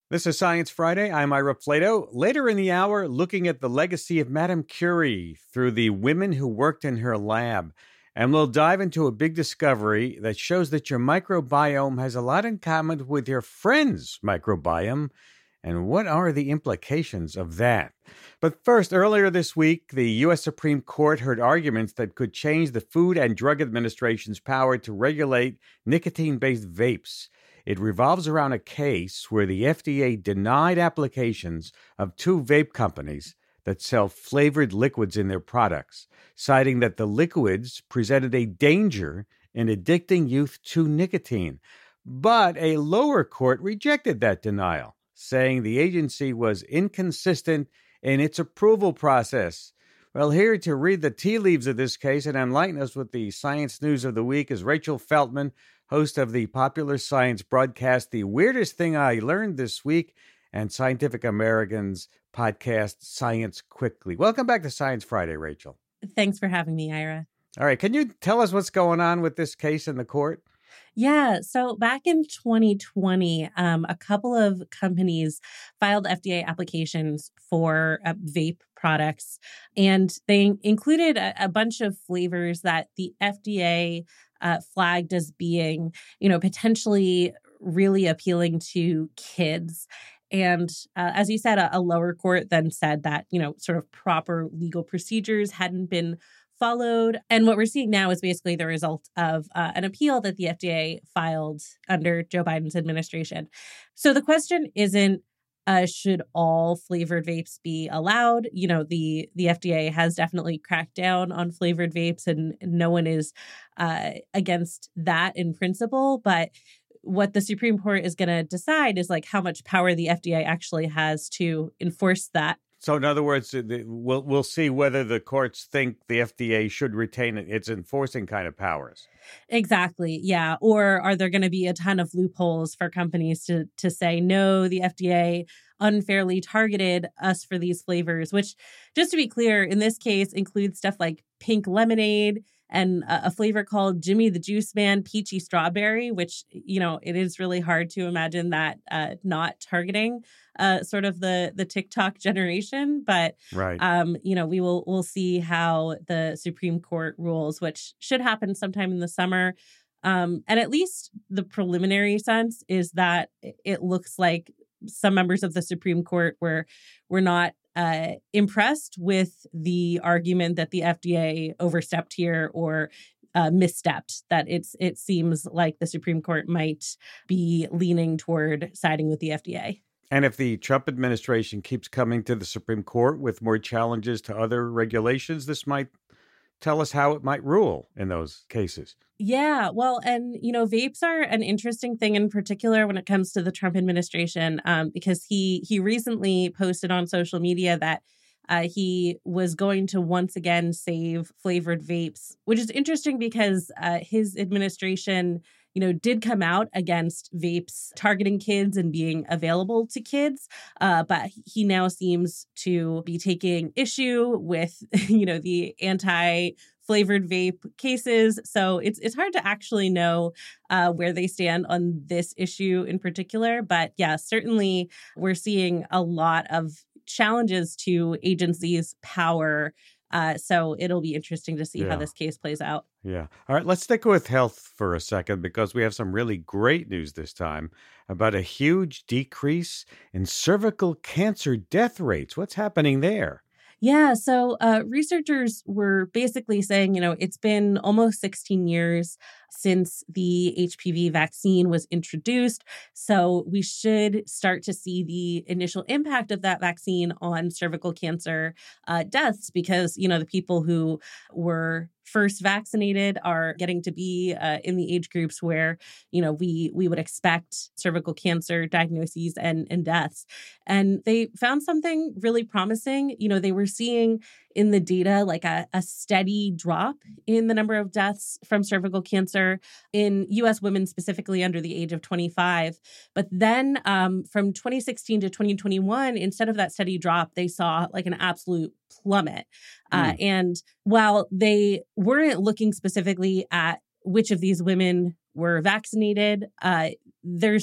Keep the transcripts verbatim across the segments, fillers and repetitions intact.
This is Science Friday. I'm Ira Flatow. Later in the hour, looking at the legacy of Madame Curie through the women who worked in her lab. And we'll dive into a big discovery that shows that your microbiome has a lot in common with your friend's microbiome. And what are the implications of that? But first, earlier this week, the U S Supreme Court heard arguments that could change the Food and Drug Administration's power to regulate nicotine-based vapes. It revolves around a case where the F D A denied applications of two vape companies that sell flavored liquids in their products, citing that the liquids presented a danger in addicting youth to nicotine. But a lower court rejected that denial, saying the agency was inconsistent in its approval process. Well, here to read the tea leaves of this case and enlighten us with the science news of the week is Rachel Feltman, host of the popular science broadcast The Weirdest Thing I Learned This Week and Scientific American's podcast Science Quickly. Welcome back to Science Friday, Rachel. Thanks for having me, Ira. All right, can you tell us what's going on with this case in the court? Yeah, so back in twenty twenty, um, a couple of companies filed F D A applications for uh, vape products, and they included a, a bunch of flavors that the F D A uh, flagged as being, you know, potentially really appealing to kids. And uh, as you said, a, a lower court then said that, you know, sort of proper legal procedures hadn't been followed. And what we're seeing now is basically the result of uh, an appeal that the F D A filed under Joe Biden's administration. So the question isn't, uh, should all flavored vapes be allowed? You know, the, the F D A has definitely cracked down on flavored vapes, and no one is uh, against that in principle. But what the Supreme Court is going to decide is like how much power the F D A actually has to enforce that. So in other words, we'll we'll see whether the courts think the F D A should retain its enforcing kind of powers. Exactly. Yeah. Or are there going to be a ton of loopholes for companies to to say, no, the F D A unfairly targeted us for these flavors, which, just to be clear, in this case includes stuff like pink lemonade and a, a flavor called Jimmy the Juice Man Peachy Strawberry, which, you know, it is really hard to imagine that uh, not targeting uh, sort of the the TikTok generation. But, right. um, you know, we will we'll see how the Supreme Court rules, which should happen sometime in the summer. Um, and at least the preliminary sense is that it looks like some members of the Supreme Court were were not uh, impressed with the argument that the F D A overstepped here or uh, misstepped. That it's it seems like the Supreme Court might be leaning toward siding with the F D A. And if the Trump administration keeps coming to the Supreme Court with more challenges to other regulations, this might tell us how it might rule in those cases. Yeah, well, and, you know, vapes are an interesting thing in particular when it comes to the Trump administration, um, because he he recently posted on social media that uh, he was going to once again save flavored vapes, which is interesting because uh, his administration, you know, did come out against vapes targeting kids and being available to kids. Uh, but he now seems to be taking issue with, you know, the anti flavored vape cases. So it's it's hard to actually know uh, where they stand on this issue in particular. But yeah, certainly we're seeing a lot of challenges to agencies' power. Uh, so it'll be interesting to see yeah. how this case plays out. Yeah. All right. Let's stick with health for a second, because we have some really great news this time about a huge decrease in cervical cancer death rates. What's happening there? Yeah, so uh, researchers were basically saying, you know, it's been almost sixteen years since the H P V vaccine was introduced. So we should start to see the initial impact of that vaccine on cervical cancer uh, deaths, because, you know, the people who were first vaccinated are getting to be uh, in the age groups where, you know, we we would expect cervical cancer diagnoses and, and deaths. And they found something really promising. You know, they were seeing in the data like a, a steady drop in the number of deaths from cervical cancer in U S women, specifically under the age of twenty-five. But then um, from twenty sixteen to twenty twenty-one, instead of that steady drop, they saw like an absolute plummet. Uh, mm. And while they weren't looking specifically at which of these women were vaccinated, uh, there's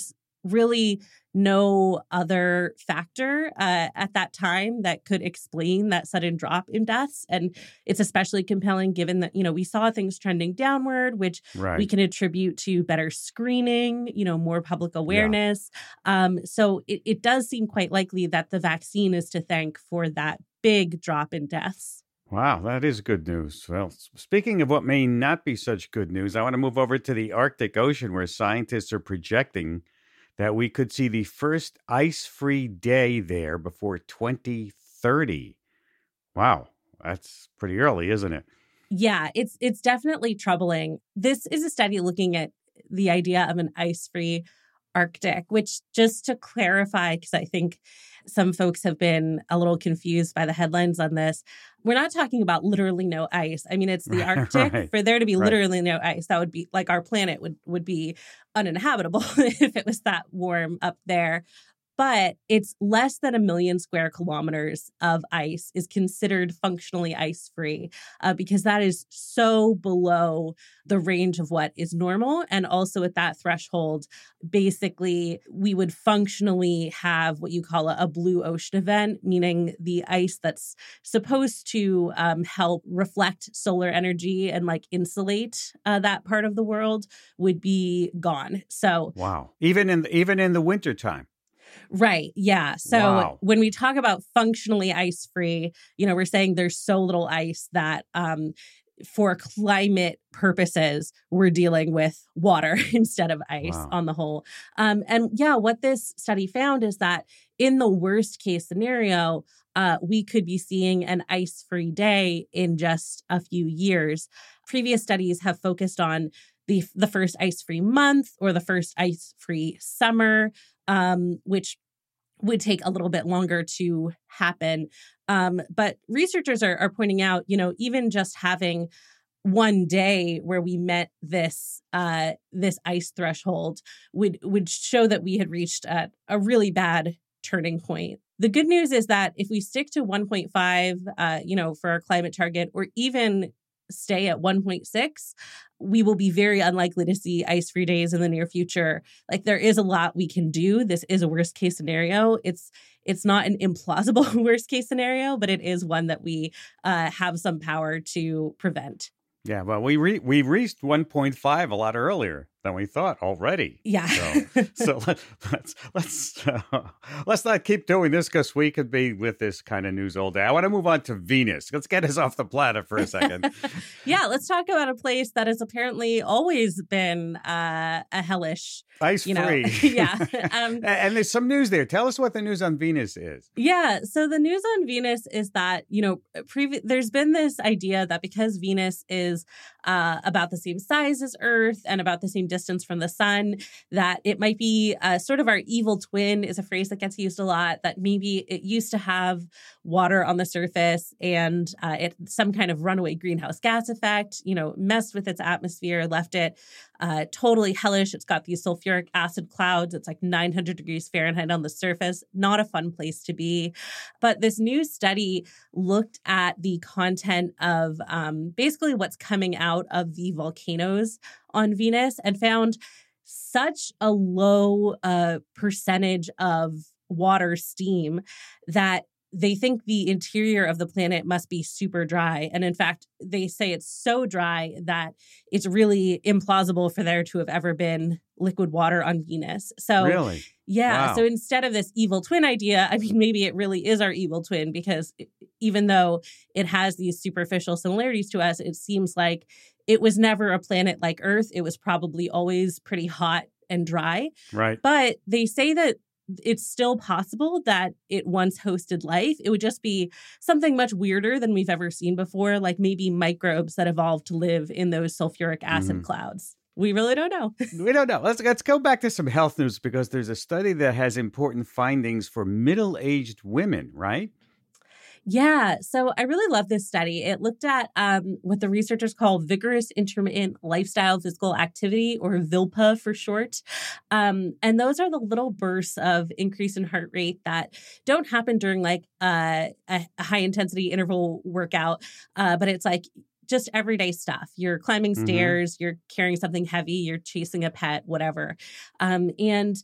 really no other factor uh, at that time that could explain that sudden drop in deaths. And it's especially compelling given that, you know, we saw things trending downward, which Right. we can attribute to better screening, you know, more public awareness. Yeah. Um, so it, it does seem quite likely that the vaccine is to thank for that big drop in deaths. Wow, that is good news. Well, speaking of what may not be such good news, I want to move over to the Arctic Ocean, where scientists are projecting that we could see the first ice-free day there before twenty thirty. Wow, that's pretty early, isn't it? Yeah, it's it's definitely troubling. This is a study looking at the idea of an ice-free Arctic, which, just to clarify, because I think some folks have been a little confused by the headlines on this, we're not talking about literally no ice. I mean, it's the Arctic. Right. For there to be Right. literally no ice, that would be like our planet would, would be uninhabitable if it was that warm up there. But it's less than a million square kilometers of ice is considered functionally ice-free uh, because that is so below the range of what is normal. And also at that threshold, basically, we would functionally have what you call a, a blue ocean event, meaning the ice that's supposed to um, help reflect solar energy and like insulate uh, that part of the world would be gone. So wow, even in even in the wintertime. Right. Yeah. So wow. when we talk about functionally ice free, you know, we're saying there's so little ice that um, for climate purposes, we're dealing with water instead of ice wow. on the whole. Um, and yeah, what this study found is that in the worst case scenario, uh, we could be seeing an ice free day in just a few years. Previous studies have focused on the the first ice free month or the first ice free summer. Um, which would take a little bit longer to happen. Um, but researchers are, are pointing out, you know, even just having one day where we met this uh, this ice threshold would would show that we had reached a, a really bad turning point. The good news is that if we stick to one point five, uh, you know, for our climate target, or even stay at one point six, we will be very unlikely to see ice-free days in the near future. Like, there is a lot we can do. This is a worst-case scenario. It's it's not an implausible worst-case scenario, but it is one that we uh, have some power to prevent. Yeah, well, we re- we reached one point five a lot earlier than we thought already. Yeah. So, so let, let's let's uh, let's not keep doing this because we could be with this kind of news all day. I want to move on to Venus. Let's get us off the planet for a second. Yeah, let's talk about a place that has apparently always been uh, a hellish ice you know, free. yeah. Um, and there's some news there. Tell us what the news on Venus is. Yeah. So the news on Venus is that, you know, previ- there's been this idea that because Venus is uh, about the same size as Earth and about the same distance from the sun, that it might be uh, sort of our evil twin is a phrase that gets used a lot, that maybe it used to have water on the surface and uh, it some kind of runaway greenhouse gas effect, you know, messed with its atmosphere, left it uh, totally hellish. It's got these sulfuric acid clouds. It's like nine hundred degrees Fahrenheit on the surface. Not a fun place to be. But this new study looked at the content of um, basically what's coming out of the volcanoes on Venus and found such a low uh, percentage of water steam that they think the interior of the planet must be super dry. And in fact, they say it's so dry that it's really implausible for there to have ever been liquid water on Venus. So, really? Yeah. Wow. So instead of this evil twin idea, I mean, maybe it really is our evil twin, because it, even though it has these superficial similarities to us, it seems like it was never a planet like Earth. It was probably always pretty hot and dry. Right. But they say that it's still possible that it once hosted life. It would just be something much weirder than we've ever seen before, like maybe microbes that evolved to live in those sulfuric acid mm. clouds. We really don't know. We don't know. Let's let's go back to some health news, because there's a study that has important findings for middle-aged women, right? Yeah. So I really love this study. It looked at um, what the researchers call vigorous intermittent lifestyle physical activity, or VILPA for short. Um, and those are the little bursts of increase in heart rate that don't happen during like uh, a, a high intensity interval workout. Uh, but it's like just everyday stuff. You're climbing stairs, mm-hmm. you're carrying something heavy, you're chasing a pet, whatever. Um, and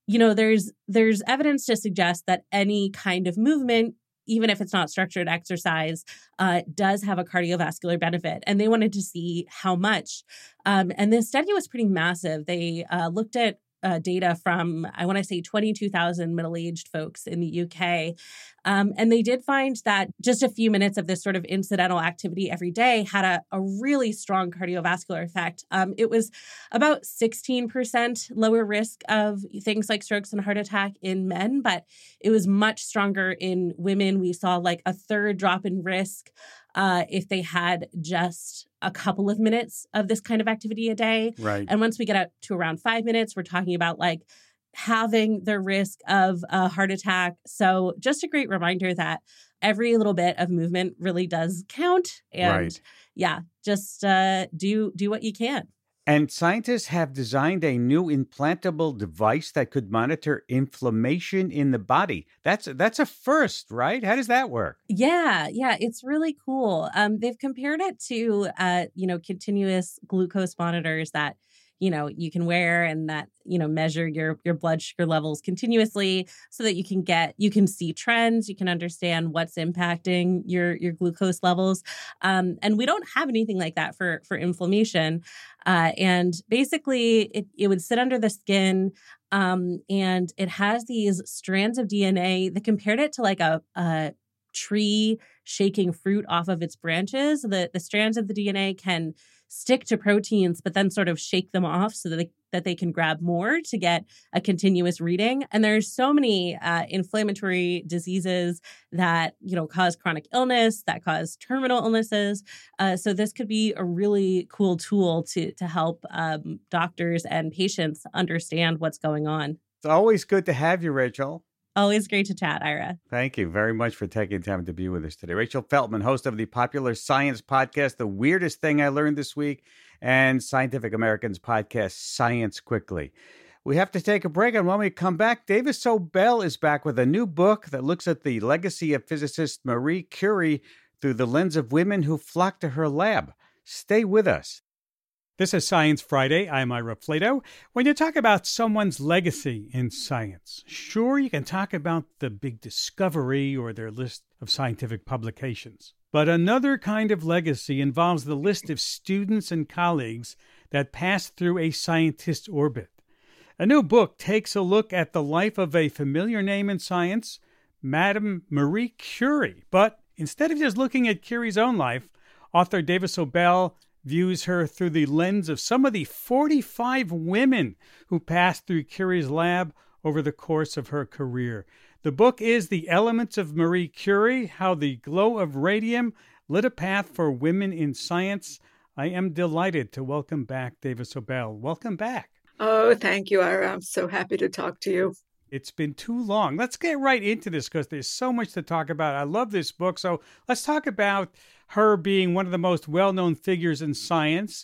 you know, there's there's evidence to suggest that any kind of movement, even if it's not structured exercise, uh, does have a cardiovascular benefit. And they wanted to see how much. Um, and this study was pretty massive. They uh, looked at uh, data from, I want to say, twenty-two thousand middle-aged folks in the U K. Um, and they did find that just a few minutes of this sort of incidental activity every day had a, a really strong cardiovascular effect. Um, it was about sixteen percent lower risk of things like strokes and heart attack in men, but it was much stronger in women. We saw like a third drop in risk uh, if they had just a couple of minutes of this kind of activity a day. Right. And once we get up to around five minutes, we're talking about like having the risk of a heart attack. So just a great reminder that every little bit of movement really does count. And Right. yeah, just uh, do do what you can. And scientists have designed a new implantable device that could monitor inflammation in the body. That's that's a first, right? How does that work? Yeah, yeah, it's really cool. Um, they've compared it to, uh, you know, continuous glucose monitors that, you know, you can wear and that, you know, measure your your blood sugar levels continuously so that you can get, you can see trends, you can understand what's impacting your your glucose levels. Um, and we don't have anything like that for for inflammation. Uh, and basically, it, it would sit under the skin. Um, and it has these strands of D N A that compared it to like a, a tree shaking fruit off of its branches. The, the strands of the D N A can stick to proteins, but then sort of shake them off so that they, that they can grab more to get a continuous reading. And there's so many uh, inflammatory diseases that, you know, cause chronic illness, that cause terminal illnesses. Uh, so this could be a really cool tool to, to help um, doctors and patients understand what's going on. It's always good to have you, Rachel. Always great to chat, Ira. Thank you very much for taking time to be with us today. Rachel Feltman, host of the popular science podcast, The Weirdest Thing I Learned This Week, and Scientific American's podcast, Science Quickly. We have to take a break, and when we come back, Davis Sobel is back with a new book that looks at the legacy of physicist Marie Curie through the lens of women who flocked to her lab. Stay with us. This is Science Friday. I'm Ira Flatow. When you talk about someone's legacy in science, sure, you can talk about the big discovery or their list of scientific publications. But another kind of legacy involves the list of students and colleagues that pass through a scientist's orbit. A new book takes a look at the life of a familiar name in science, Madame Marie Curie. But instead of just looking at Curie's own life, author Davis Sobel views her through the lens of some of the forty-five women who passed through Curie's lab over the course of her career. The book is The Elements of Marie Curie, How the Glow of Radium Lit a Path for Women in Science. I am delighted to welcome back Davis Sobel. Welcome back. Oh, thank you, Ira. I'm so happy to talk to you. It's been too long. Let's get right into this because there's so much to talk about. I love this book. So let's talk about her being one of the most well-known figures in science.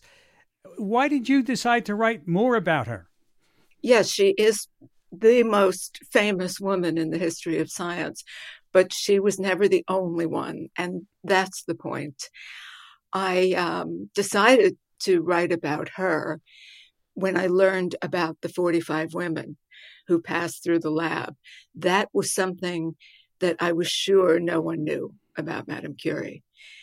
Why did you decide to write more about her? Yes, she is the most famous woman in the history of science, but she was never the only one. And that's the point. I um, decided to write about her when I learned about the forty-five women who passed through the lab. That was something that I was sure no one knew about Madame Curie.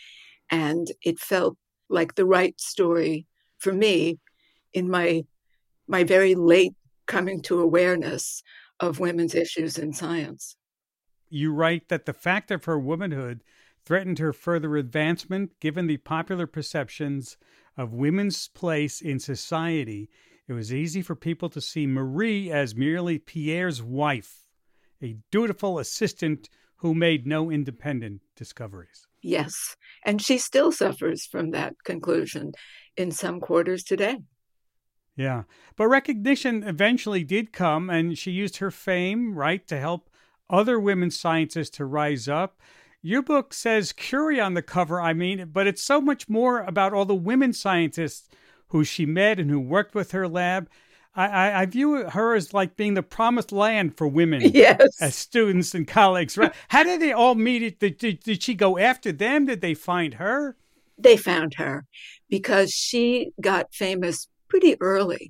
And it felt like the right story for me in my my very late coming to awareness of women's issues in science. You write that the fact of her womanhood threatened her further advancement, given the popular perceptions of women's place in society. It was easy for people to see Marie as merely Pierre's wife, a dutiful assistant who made no independent discoveries. Yes, and she still suffers from that conclusion in some quarters today. Yeah, but recognition eventually did come, and she used her fame, right, to help other women scientists to rise up. Your book says Curie on the cover, I mean, but it's so much more about all the women scientists who she met and who worked with her lab. I, I, I view her as like being the promised land for women, yes, as students and colleagues. Right? How did they all meet? Did, did, did she go after them? Did they find her? They found her because she got famous pretty early.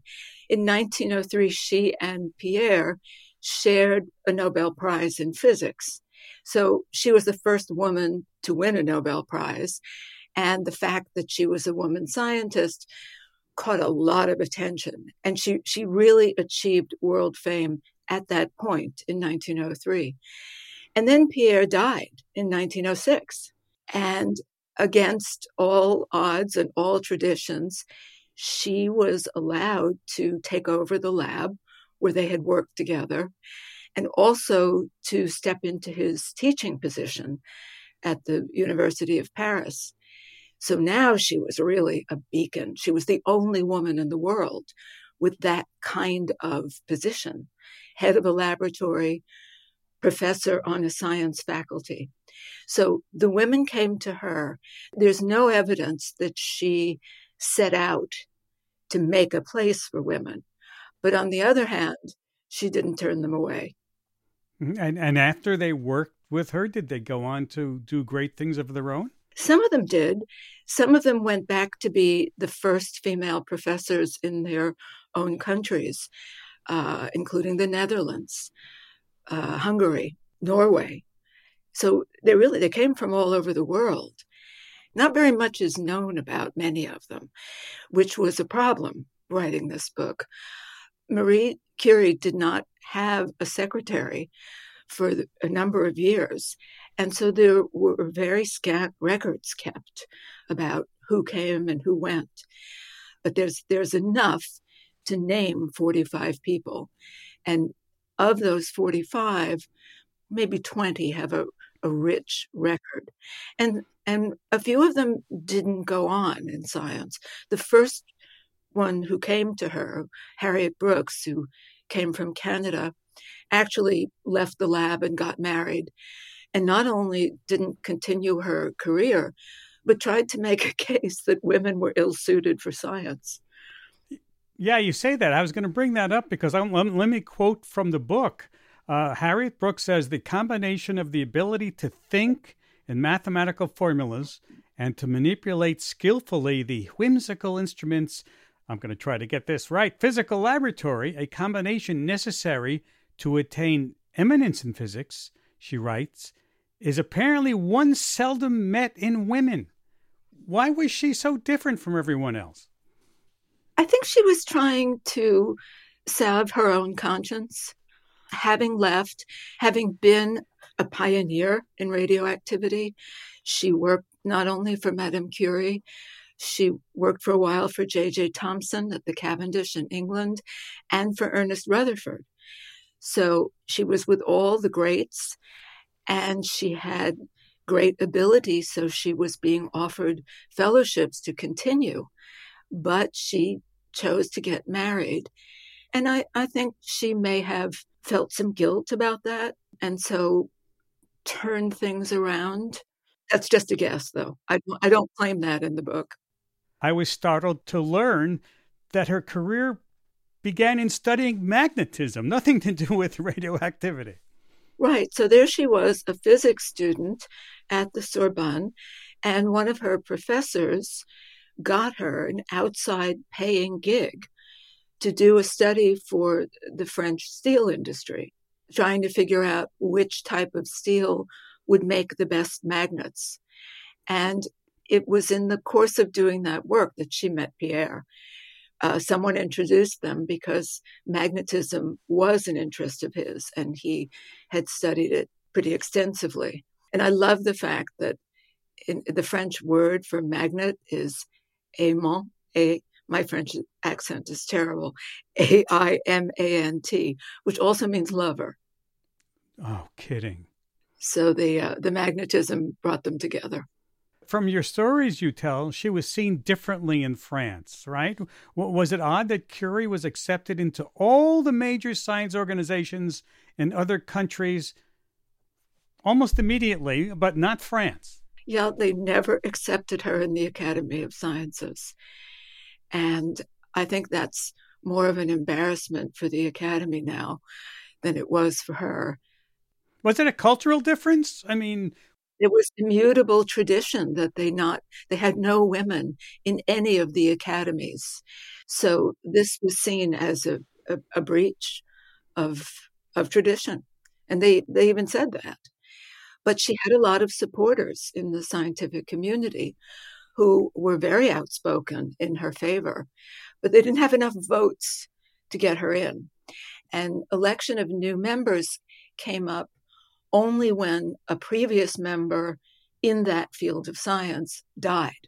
In nineteen oh three, she and Pierre shared a Nobel Prize in physics. So she was the first woman to win a Nobel Prize. And the fact that she was a woman scientist caught a lot of attention. And she, she really achieved world fame at that point in nineteen oh three. And then Pierre died in nineteen oh six. And against all odds and all traditions, she was allowed to take over the lab where they had worked together, and also to step into his teaching position at the University of Paris. So now she was really a beacon. She was the only woman in the world with that kind of position, head of a laboratory, professor on a science faculty. So the women came to her. There's no evidence that she set out to make a place for women. But on the other hand, she didn't turn them away. And, and after they worked with her, did they go on to do great things of their own? Some of them did. Some of them went back to be the first female professors in their own countries, uh, including the Netherlands, uh, Hungary, Norway. So they really, they came from all over the world. Not very much is known about many of them, which was a problem writing this book. Marie Curie did not have a secretary for a number of years. And so there were very scant records kept about who came and who went. But there's there's enough to name forty-five people. And of those forty-five, maybe twenty have a, a rich record. And and a few of them didn't go on in science. The first one who came to her, Harriet Brooks, who came from Canada, actually left the lab and got married. And not only didn't continue her career, but tried to make a case that women were ill-suited for science. Yeah, you say that. I was going to bring that up because I, let, let me quote from the book. Uh, Harriet Brooks says, the combination of the ability to think in mathematical formulas and to manipulate skillfully the whimsical instruments, I'm going to try to get this right, physical laboratory, a combination necessary to attain eminence in physics, she writes, is apparently one seldom met in women. Why was she so different from everyone else? I think she was trying to salve her own conscience. Having left, having been a pioneer in radioactivity, she worked not only for Madame Curie, she worked for a while for J J Thomson at the Cavendish in England and for Ernest Rutherford. So she was with all the greats and she had great ability. So she was being offered fellowships to continue, but she chose to get married. And I, I think she may have felt some guilt about that and so turned things around. That's just a guess, though. I, I don't claim that in the book. I was startled to learn that her career began in studying magnetism, nothing to do with radioactivity. Right. So there she was, a physics student at the Sorbonne, and one of her professors got her an outside paying gig to do a study for the French steel industry, trying to figure out which type of steel would make the best magnets. And it was in the course of doing that work that she met Pierre. Uh, someone introduced them because magnetism was an interest of his, and he had studied it pretty extensively. And I love the fact that in, the French word for magnet is aimant, a my French accent is terrible, A I M A N T, which also means lover. Oh, kidding. So the uh, the magnetism brought them together. From your stories you tell, she was seen differently in France, right? Was it odd that Curie was accepted into all the major science organizations in other countries almost immediately, but not France? Yeah, they never accepted her in the Academy of Sciences. And I think that's more of an embarrassment for the Academy now than it was for her. Was it a cultural difference? I mean, It was immutable tradition that they not they had no women in any of the academies. So this was seen as a, a, a breach of of tradition. And they, they even said that. But she had a lot of supporters in the scientific community who were very outspoken in her favor, but they didn't have enough votes to get her in. And election of new members came up only when a previous member in that field of science died.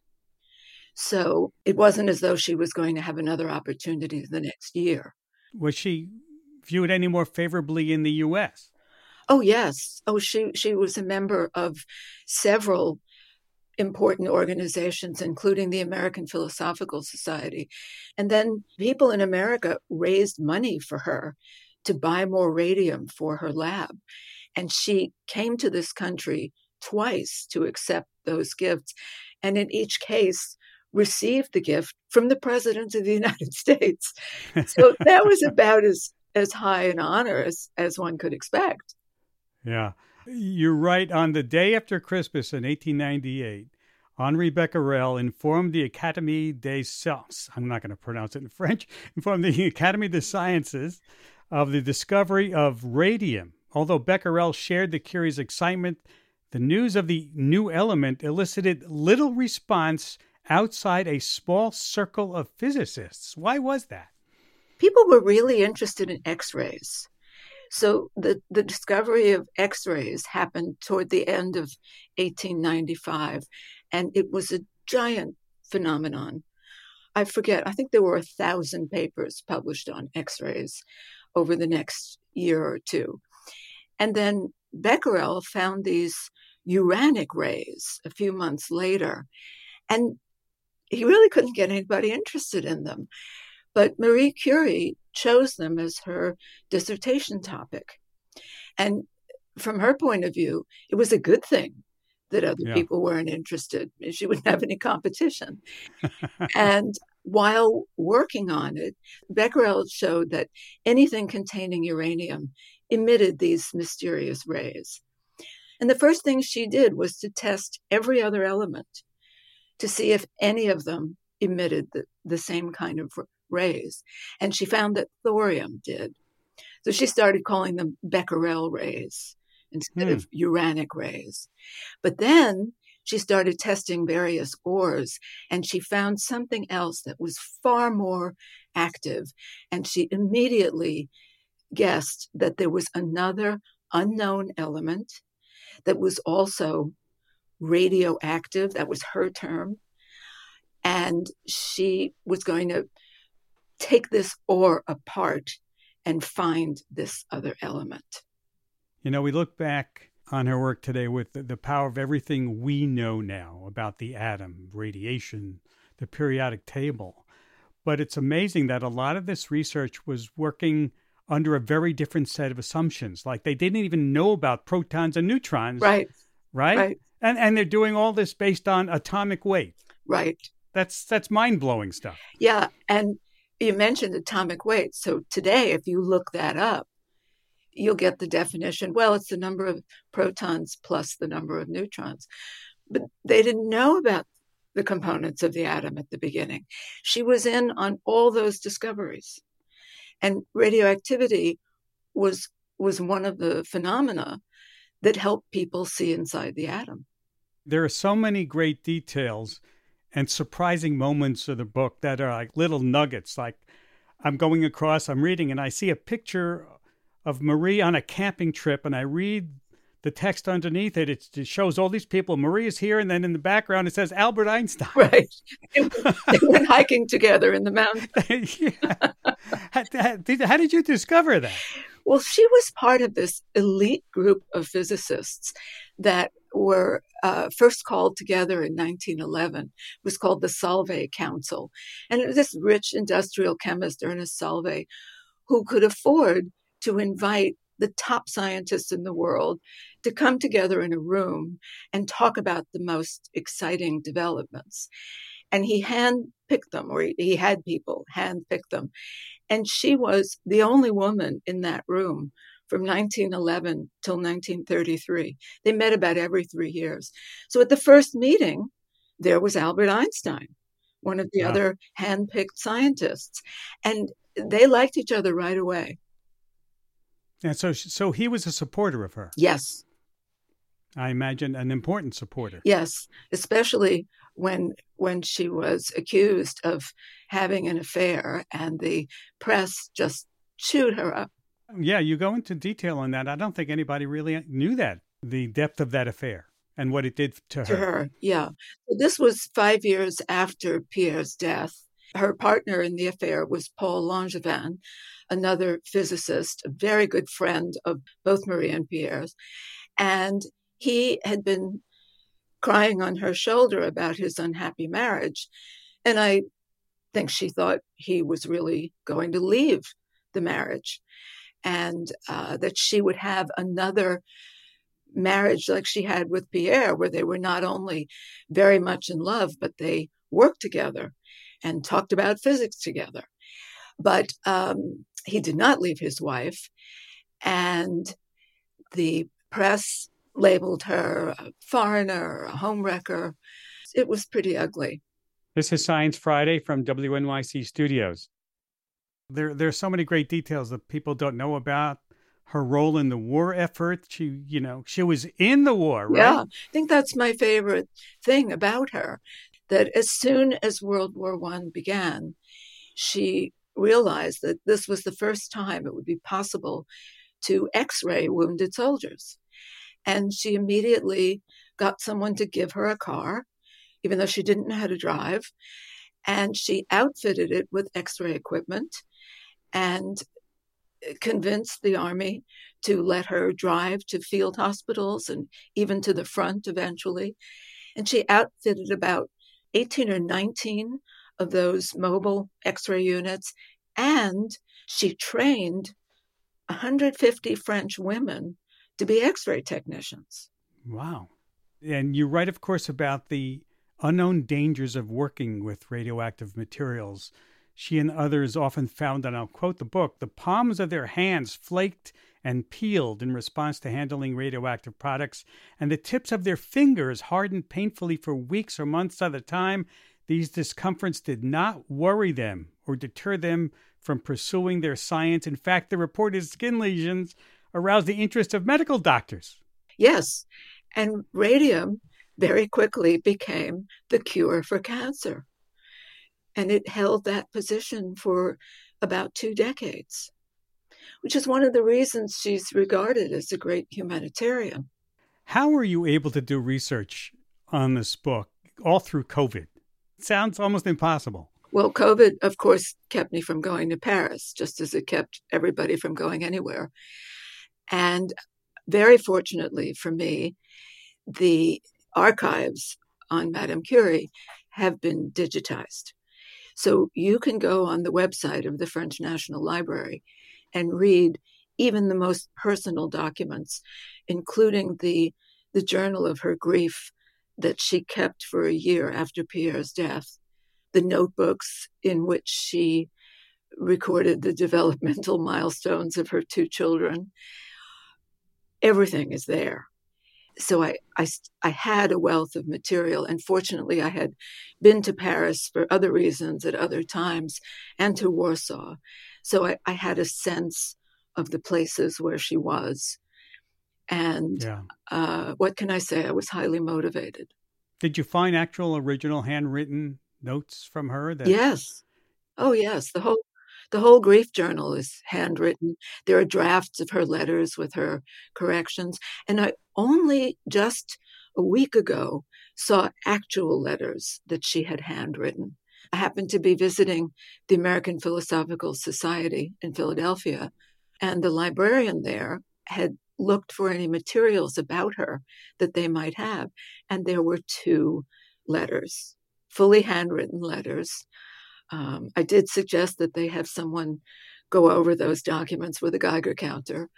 So it wasn't as though she was going to have another opportunity the next year. Was she viewed any more favorably in the U S? Oh, yes. Oh, she, she was a member of several important organizations, including the American Philosophical Society. And then people in America raised money for her to buy more radium for her lab. And she came to this country twice to accept those gifts, and in each case received the gift from the President of the United States. So that was about as, as high an honor as, as one could expect. Yeah. You're right. On the day after Christmas in eighteen ninety-eight, Henri Becquerel informed the Académie des Sciences, I'm not going to pronounce it in French, informed the Académie des Sciences of the discovery of radium. Although Becquerel shared the Curie's excitement, the news of the new element elicited little response outside a small circle of physicists. Why was that? People were really interested in X-rays. So the, the discovery of X-rays happened toward the end of eighteen ninety-five, and it was a giant phenomenon. I forget, I think there were a thousand papers published on X-rays over the next year or two. And then Becquerel found these uranic rays a few months later, and he really couldn't get anybody interested in them. But Marie Curie chose them as her dissertation topic. And from her point of view, it was a good thing that other yeah. people weren't interested. She wouldn't have any competition. And while working on it, Becquerel showed that anything containing uranium emitted these mysterious rays. And the first thing she did was to test every other element to see if any of them emitted the, the same kind of rays. And she found that thorium did. So she started calling them Becquerel rays instead hmm. of uranic rays. But then she started testing various ores, and she found something else that was far more active. And she immediately guessed that there was another unknown element that was also radioactive. That was her term. And she was going to take this ore apart and find this other element. You know, we look back on her work today with the, the power of everything we know now about the atom, radiation, the periodic table. But it's amazing that a lot of this research was working under a very different set of assumptions. Like they didn't even know about protons and neutrons. Right. Right? Right. And and they're doing all this based on atomic weight. Right. That's that's mind-blowing stuff. Yeah. And you mentioned atomic weight. So today, if you look that up, you'll get the definition. Well, it's the number of protons plus the number of neutrons. But they didn't know about the components of the atom at the beginning. She was in on all those discoveries. And radioactivity was was one of the phenomena that helped people see inside the atom. There are so many great details and surprising moments of the book that are like little nuggets. Like I'm going across, I'm reading, and I see a picture of Marie on a camping trip, and I read the text underneath it. It, it shows all these people. Marie is here, and then in the background it says Albert Einstein. Right. They went hiking together in the mountains. Yeah. how, how, how did you discover that? Well, she was part of this elite group of physicists that were uh, first called together in nineteen eleven. It was called the Solvay Council. And it was this rich industrial chemist, Ernest Solvay, who could afford to invite the top scientists in the world to come together in a room and talk about the most exciting developments. And he handpicked them, or he had people handpick them. And she was the only woman in that room from nineteen eleven till nineteen thirty-three. They met about every three years. So at the first meeting, there was Albert Einstein, one of the Wow. other hand-picked scientists. And they liked each other right away. And so, so he was a supporter of her. Yes. I imagine an important supporter. Yes, especially when when she was accused of having an affair and the press just chewed her up. Yeah, you go into detail on that. I don't think anybody really knew that, the depth of that affair and what it did to her. To her, yeah. So this was five years after Pierre's death. Her partner in the affair was Paul Langevin, another physicist, a very good friend of both Marie and Pierre's. And he had been crying on her shoulder about his unhappy marriage. And I think she thought he was really going to leave the marriage and uh, that she would have another marriage like she had with Pierre, where they were not only very much in love, but they worked together and talked about physics together. But um, he did not leave his wife. And the press labeled her a foreigner, a homewrecker. It was pretty ugly. This is Science Friday from W N Y C Studios. There, there are so many great details that people don't know about her role in the war effort. She, you know, she was in the war, right? Yeah, I think that's my favorite thing about her, that as soon as World War One began, she realized that this was the first time it would be possible to X-ray wounded soldiers. And she immediately got someone to give her a car, even though she didn't know how to drive. And she outfitted it with X-ray equipment and convinced the Army to let her drive to field hospitals and even to the front eventually. And she outfitted about eighteen or nineteen of those mobile X-ray units. And she trained one hundred fifty French women to be X-ray technicians. Wow. And you write, of course, about the unknown dangers of working with radioactive materials. She and others often found, and I'll quote the book, the palms of their hands flaked and peeled in response to handling radioactive products, and the tips of their fingers hardened painfully for weeks or months at a time. These discomforts did not worry them or deter them from pursuing their science. In fact, the reported skin lesions aroused the interest of medical doctors. Yes, and radium very quickly became the cure for cancer. And it held that position for about two decades, which is one of the reasons she's regarded as a great humanitarian. How were you able to do research on this book all through COVID? It sounds almost impossible. Well, COVID, of course, kept me from going to Paris, just as it kept everybody from going anywhere. And very fortunately for me, the archives on Madame Curie have been digitized. So you can go on the website of the French National Library and read even the most personal documents, including the, the journal of her grief that she kept for a year after Pierre's death, the notebooks in which she recorded the developmental milestones of her two children. Everything is there. So I, I, I had a wealth of material, and fortunately I had been to Paris for other reasons at other times and to Warsaw. So I, I had a sense of the places where she was. And yeah. uh, what can I say? I was highly motivated. Did you find actual original handwritten notes from her? That... Yes. Oh, yes. The whole The whole grief journal is handwritten. There are drafts of her letters with her corrections. And I only just a week ago saw actual letters that she had handwritten. I happened to be visiting the American Philosophical Society in Philadelphia, and the librarian there had looked for any materials about her that they might have. And there were two letters, fully handwritten letters. Um, I did suggest that they have someone go over those documents with a Geiger counter.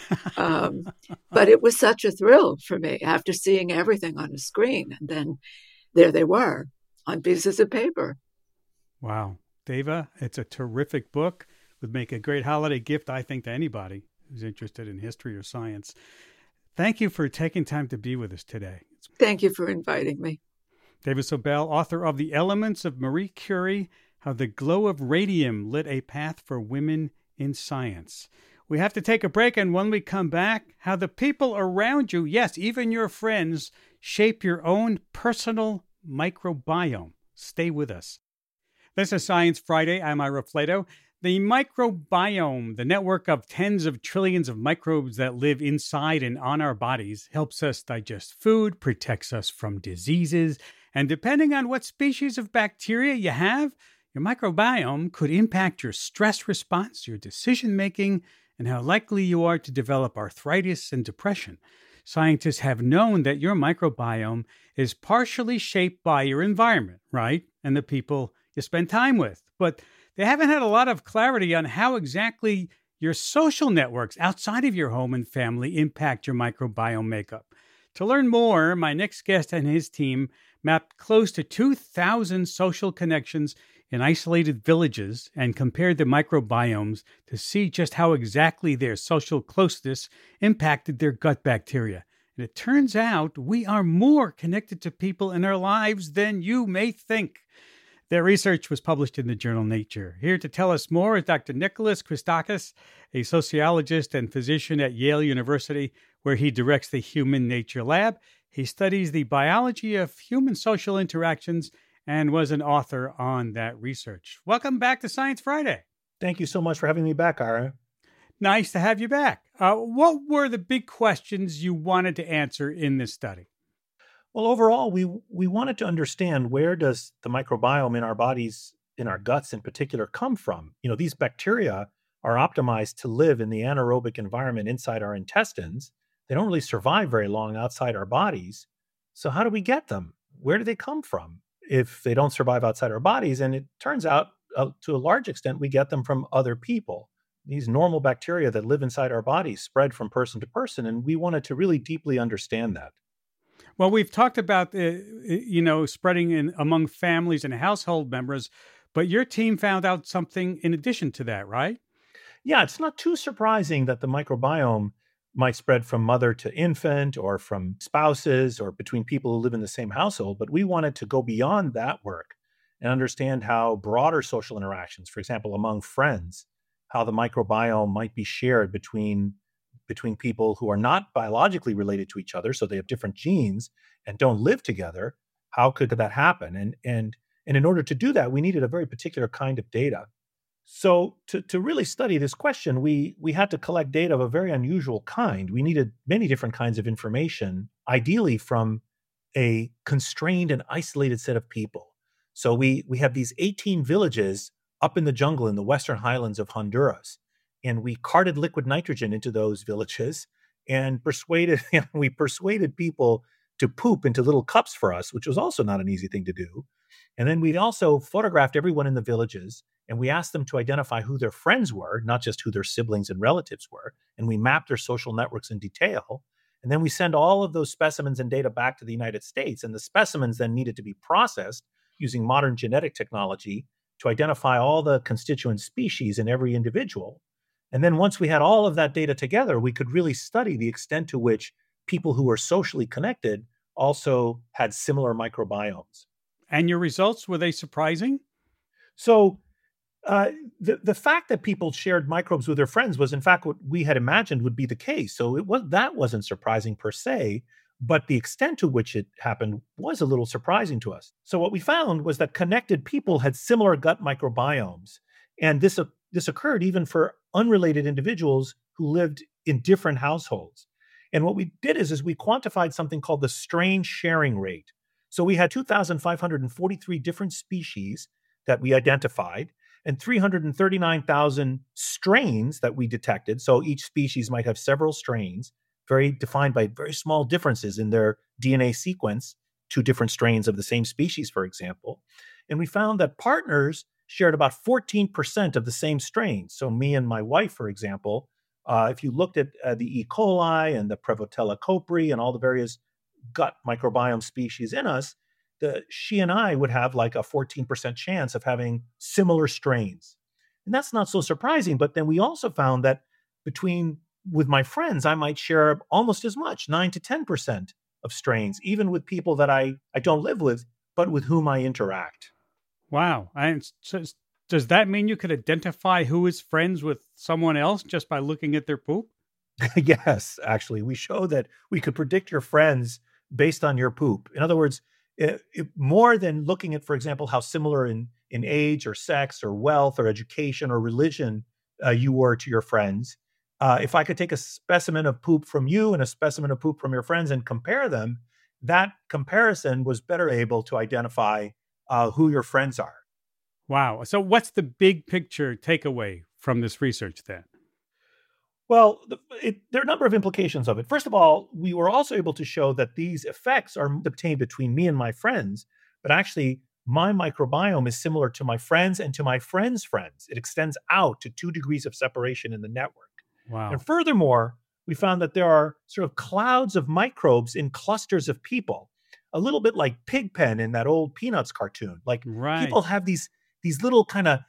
Um, but it was such a thrill for me after seeing everything on a screen. And then there they were on pieces of paper. Wow. Deva, it's a terrific book. Would make a great holiday gift, I think, to anybody who's interested in history or science. Thank you for taking time to be with us today. Thank you for inviting me. David Sobel, author of The Elements of Marie Curie, How the Glow of Radium Lit a Path for Women in Science. We have to take a break, and when we come back, how the people around you, yes, even your friends, shape your own personal microbiome. Stay with us. This is Science Friday. I'm Ira Flatow. The microbiome, the network of tens of trillions of microbes that live inside and on our bodies, helps us digest food, protects us from diseases, and depending on what species of bacteria you have, your microbiome could impact your stress response, your decision-making, and how likely you are to develop arthritis and depression. Scientists have known that your microbiome is partially shaped by your environment, right? And the people you spend time with. But they haven't had a lot of clarity on how exactly your social networks outside of your home and family impact your microbiome makeup. To learn more, my next guest and his team mapped close to two thousand social connections in isolated villages and compared the microbiomes to see just how exactly their social closeness impacted their gut bacteria. And it turns out we are more connected to people in our lives than you may think. Their research was published in the journal Nature. Here to tell us more is Doctor Nicholas Christakis, a sociologist and physician at Yale University, where he directs the Human Nature Lab. He studies the biology of human social interactions and was an author on that research. Welcome back to Science Friday. Thank you so much for having me back, Ira. Nice to have you back. Uh, what were the big questions you wanted to answer in this study? Well, overall, we we wanted to understand, where does the microbiome in our bodies, in our guts in particular, come from? You know, these bacteria are optimized to live in the anaerobic environment inside our intestines. They don't really survive very long outside our bodies. So how do we get them? Where do they come from if they don't survive outside our bodies? And it turns out, uh, to a large extent, we get them from other people. These normal bacteria that live inside our bodies spread from person to person, and we wanted to really deeply understand that. Well, we've talked about, uh, you know, spreading in among families and household members, but your team found out something in addition to that, right? Yeah, it's not too surprising that the microbiome might spread from mother to infant or from spouses or between people who live in the same household. But we wanted to go beyond that work and understand how broader social interactions, for example, among friends, how the microbiome might be shared between between people who are not biologically related to each other, so they have different genes and don't live together. How could that happen? And and and in order to do that, we needed a very particular kind of data. So to, to really study this question, we we had to collect data of a very unusual kind. We needed many different kinds of information, ideally from a constrained and isolated set of people. So we we have these eighteen villages up in the jungle in the western highlands of Honduras. And we carted liquid nitrogen into those villages and persuaded, you know, we persuaded people to poop into little cups for us, which was also not an easy thing to do. And then we also photographed everyone in the villages, and we asked them to identify who their friends were, not just who their siblings and relatives were. And we mapped their social networks in detail. And then we send all of those specimens and data back to the United States. And the specimens then needed to be processed using modern genetic technology to identify all the constituent species in every individual. And then once we had all of that data together, we could really study the extent to which people who were socially connected also had similar microbiomes. And your results, were they surprising? So uh, the, the fact that people shared microbes with their friends was, in fact, what we had imagined would be the case. So it was, that wasn't surprising per se, but the extent to which it happened was a little surprising to us. So what we found was that connected people had similar gut microbiomes. And this, uh, this occurred even for unrelated individuals who lived in different households. And what we did is, is we quantified something called the strain sharing rate. So we had two thousand five hundred forty-three different species that we identified and three hundred thirty-nine thousand strains that we detected. So each species might have several strains, very defined by very small differences in their D N A sequence, two different strains of the same species, for example. And we found that partners shared about fourteen percent of the same strains. So me and my wife, for example, uh, if you looked at uh, the E. coli and the Prevotella copri and all the various gut microbiome species in us, the, she and I would have like a fourteen percent chance of having similar strains. And that's not so surprising. But then we also found that between with my friends, I might share almost as much, nine to ten percent of strains, even with people that I, I don't live with, but with whom I interact. Wow. And so, does that mean you could identify who is friends with someone else just by looking at their poop? Yes, actually, we show that we could predict your friends based on your poop. In other words, it, it, more than looking at, for example, how similar in, in age or sex or wealth or education or religion uh, you were to your friends, uh, if I could take a specimen of poop from you and a specimen of poop from your friends and compare them, that comparison was better able to identify uh, who your friends are. Wow. So what's the big picture takeaway from this research then? Well, the, it, there are a number of implications of it. First of all, we were also able to show that these effects are obtained between me and my friends, but actually my microbiome is similar to my friends and to my friends' friends. It extends out to two degrees of separation in the network. Wow. And furthermore, we found that there are sort of clouds of microbes in clusters of people, a little bit like Pigpen in that old Peanuts cartoon. Like right. people have these, these little kind of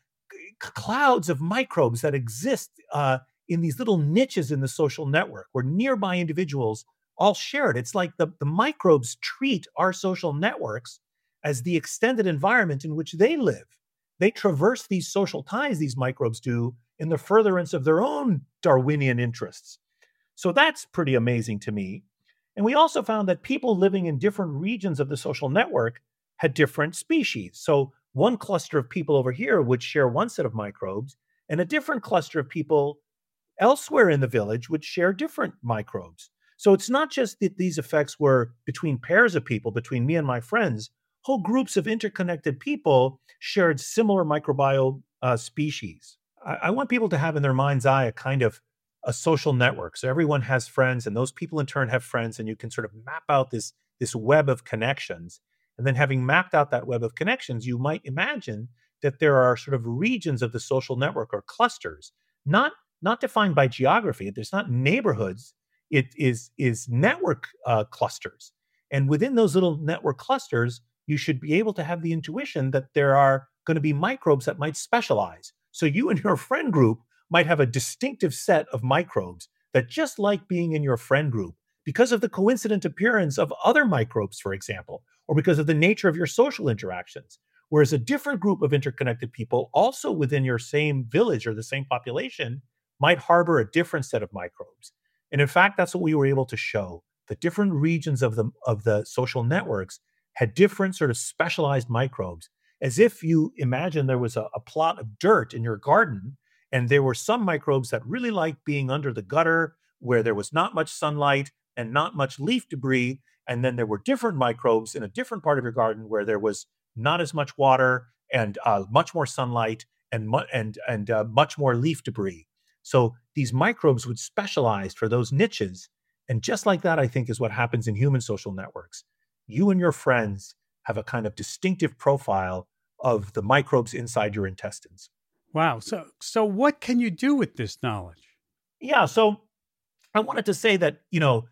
clouds of microbes that exist uh, in these little niches in the social network where nearby individuals all share it. It's like the, the microbes treat our social networks as the extended environment in which they live. They traverse these social ties, these microbes do, in the furtherance of their own Darwinian interests. So that's pretty amazing to me. And we also found that people living in different regions of the social network had different species. So one cluster of people over here would share one set of microbes, and a different cluster of people elsewhere in the village would share different microbes. So it's not just that these effects were between pairs of people, between me and my friends. Whole groups of interconnected people shared similar microbial uh, species. I, I want people to have in their mind's eye a kind of a social network. So everyone has friends, and those people in turn have friends, and you can sort of map out this, this web of connections. And then having mapped out that web of connections, you might imagine that there are sort of regions of the social network or clusters, not not defined by geography. There's not neighborhoods. It is, is network uh, clusters. And within those little network clusters, you should be able to have the intuition that there are going to be microbes that might specialize. So you and your friend group might have a distinctive set of microbes that, just like being in your friend group, because of the coincident appearance of other microbes, for example, or because of the nature of your social interactions, whereas a different group of interconnected people also within your same village or the same population might harbor a different set of microbes. And in fact, that's what we were able to show. The different regions of the, of the social networks had different sort of specialized microbes, as if you imagine there was a, a plot of dirt in your garden, and there were some microbes that really liked being under the gutter where there was not much sunlight and not much leaf debris. And then there were different microbes in a different part of your garden where there was not as much water and uh, much more sunlight and, mu- and, and uh, much more leaf debris. So these microbes would specialize for those niches. And just like that, I think, is what happens in human social networks. You and your friends have a kind of distinctive profile of the microbes inside your intestines. Wow. So, so what can you do with this knowledge? Yeah. So I wanted to say that, you know,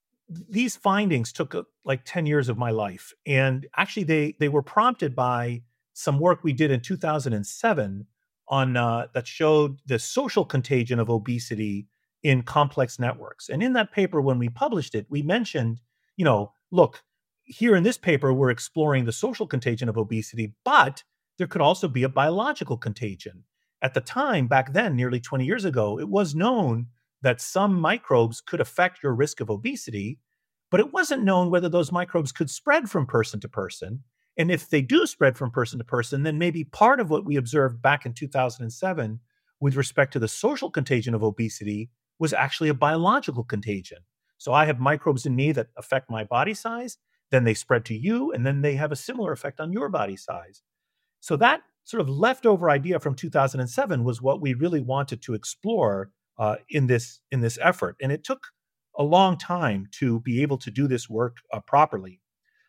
these findings took uh, like ten years of my life. And actually, they, they were prompted by some work we did in two thousand seven on uh, that showed the social contagion of obesity in complex networks. And in that paper, when we published it, we mentioned, you know, look, here in this paper, we're exploring the social contagion of obesity, but there could also be a biological contagion. At the time, back then, nearly twenty years ago, it was known that some microbes could affect your risk of obesity, but it wasn't known whether those microbes could spread from person to person. And if they do spread from person to person, then maybe part of what we observed back in two thousand seven with respect to the social contagion of obesity was actually a biological contagion. So I have microbes in me that affect my body size, then they spread to you, and then they have a similar effect on your body size. So that sort of leftover idea from two thousand seven was what we really wanted to explore uh, in this in this effort. And it took a long time to be able to do this work uh, properly.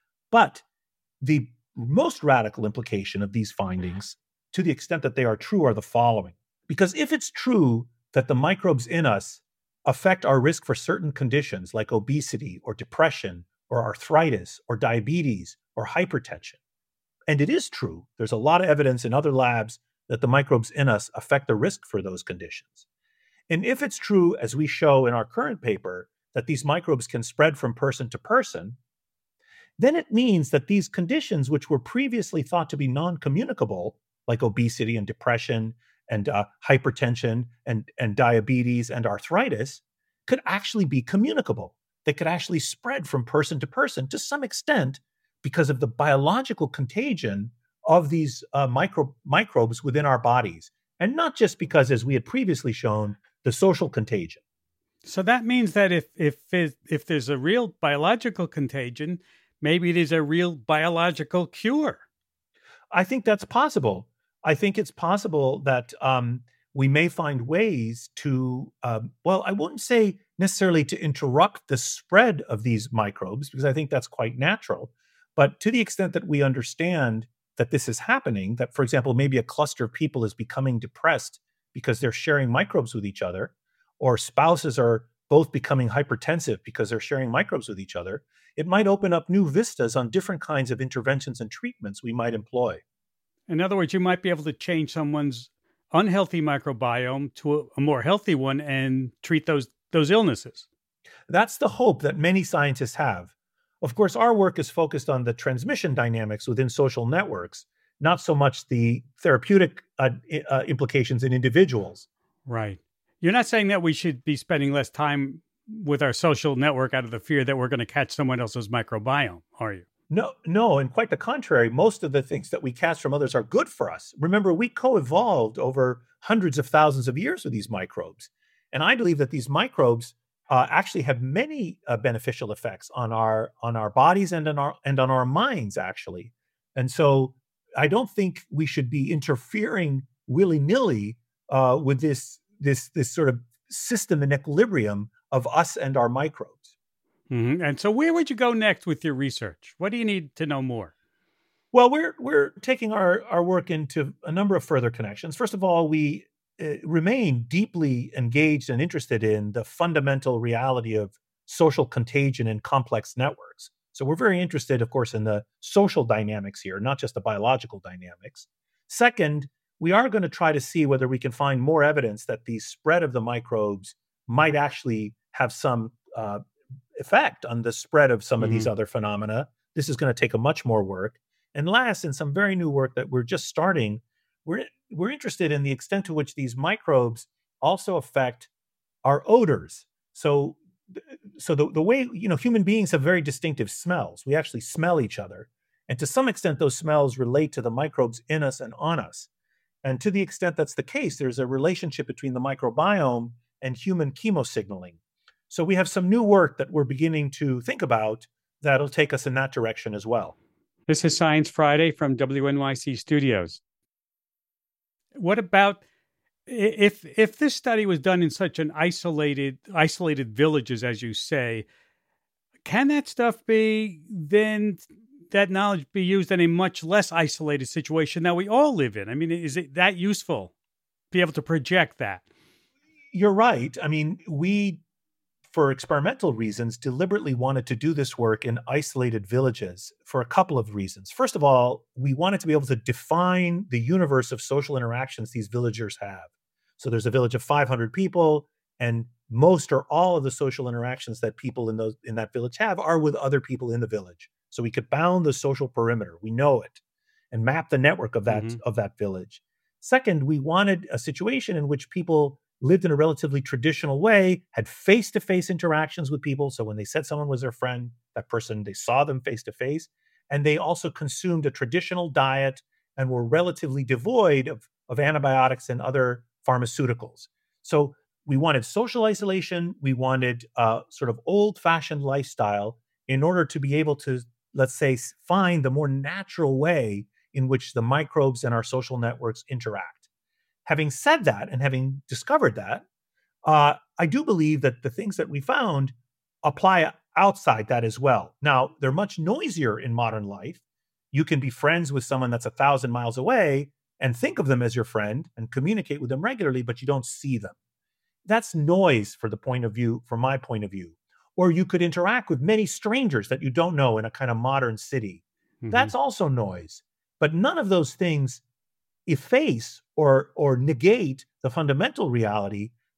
But the most radical implication of these findings, to the extent that they are true, are the following. Because if it's true that the microbes in us affect our risk for certain conditions like obesity or depression or arthritis or diabetes or hypertension, and it is true, there's a lot of evidence in other labs that the microbes in us affect the risk for those conditions. And if it's true, as we show in our current paper, that these microbes can spread from person to person, then it means that these conditions, which were previously thought to be non-communicable, like obesity and depression and uh, hypertension and, and diabetes and arthritis, could actually be communicable. They could actually spread from person to person to some extent because of the biological contagion of these uh, micro- microbes within our bodies. And not just because, as we had previously shown, the social contagion. So that means that if if it, if there's a real biological contagion, maybe there's a real biological cure. I think that's possible. I think it's possible that um, we may find ways to, um, well, I wouldn't say necessarily to interrupt the spread of these microbes, because I think that's quite natural. But to the extent that we understand that this is happening, that, for example, maybe a cluster of people is becoming depressed because they're sharing microbes with each other, or spouses are both becoming hypertensive because they're sharing microbes with each other, it might open up new vistas on different kinds of interventions and treatments we might employ. In other words, you might be able to change someone's unhealthy microbiome to a, a more healthy one and treat those those illnesses. That's the hope that many scientists have. Of course, our work is focused on the transmission dynamics within social networks, not so much the therapeutic uh, uh, implications in individuals. Right. You're not saying that we should be spending less time with our social network out of the fear that we're going to catch someone else's microbiome, are you? No, no, and quite the contrary. Most of the things that we catch from others are good for us. Remember, we co-evolved over hundreds of thousands of years with these microbes. And I believe that these microbes uh, actually have many uh, beneficial effects on our on our bodies and on our and on our minds, actually. And so I don't think we should be interfering willy-nilly uh, with this this this sort of system and equilibrium of us and our microbes. Mm-hmm. And so where would you go next with your research? What do you need to know more? Well, we're we're taking our, our work into a number of further connections. First of all, we uh, remain deeply engaged and interested in the fundamental reality of social contagion in complex networks. So we're very interested, of course, in the social dynamics here, not just the biological dynamics. Second, we are going to try to see whether we can find more evidence that the spread of the microbes might actually have some uh, effect on the spread of some mm-hmm. of these other phenomena. This is going to take a much more work. And last, in some very new work that we're just starting, we're we're interested in the extent to which these microbes also affect our odors. So, so the, the way, you know, human beings have very distinctive smells. We actually smell each other. And to some extent, those smells relate to the microbes in us and on us. And to the extent that's the case, there's a relationship between the microbiome and human chemosignaling. So we have some new work that we're beginning to think about that'll take us in that direction as well. This is Science Friday from W N Y C Studios. What about if if this study was done in such an isolated isolated villages, as you say, can that stuff be then that knowledge be used in a much less isolated situation that we all live in? I mean, is it that useful to be able to project that? You're right. I mean, we, for experimental reasons, deliberately wanted to do this work in isolated villages for a couple of reasons. First of all, we wanted to be able to define the universe of social interactions these villagers have. So there's a village of five hundred people, and most or all of the social interactions that people in those in that village have are with other people in the village. So we could bound the social perimeter. We know it, and map the network of that mm-hmm. of that village. Second, we wanted a situation in which people lived in a relatively traditional way, had face-to-face interactions with people. So when they said someone was their friend, that person, they saw them face-to-face. And they also consumed a traditional diet and were relatively devoid of, of antibiotics and other pharmaceuticals. So we wanted social isolation. We wanted a sort of old-fashioned lifestyle in order to be able to, let's say, find the more natural way in which the microbes and our social networks interact. Having said that, and having discovered that, uh, I do believe that the things that we found apply outside that as well. Now, they're much noisier in modern life. You can be friends with someone that's a thousand miles away and think of them as your friend and communicate with them regularly, but you don't see them. That's noise for the point of view, from my point of view. Or you could interact with many strangers that you don't know in a kind of modern city. Mm-hmm. That's also noise. But none of those things efface or or negate the fundamental reality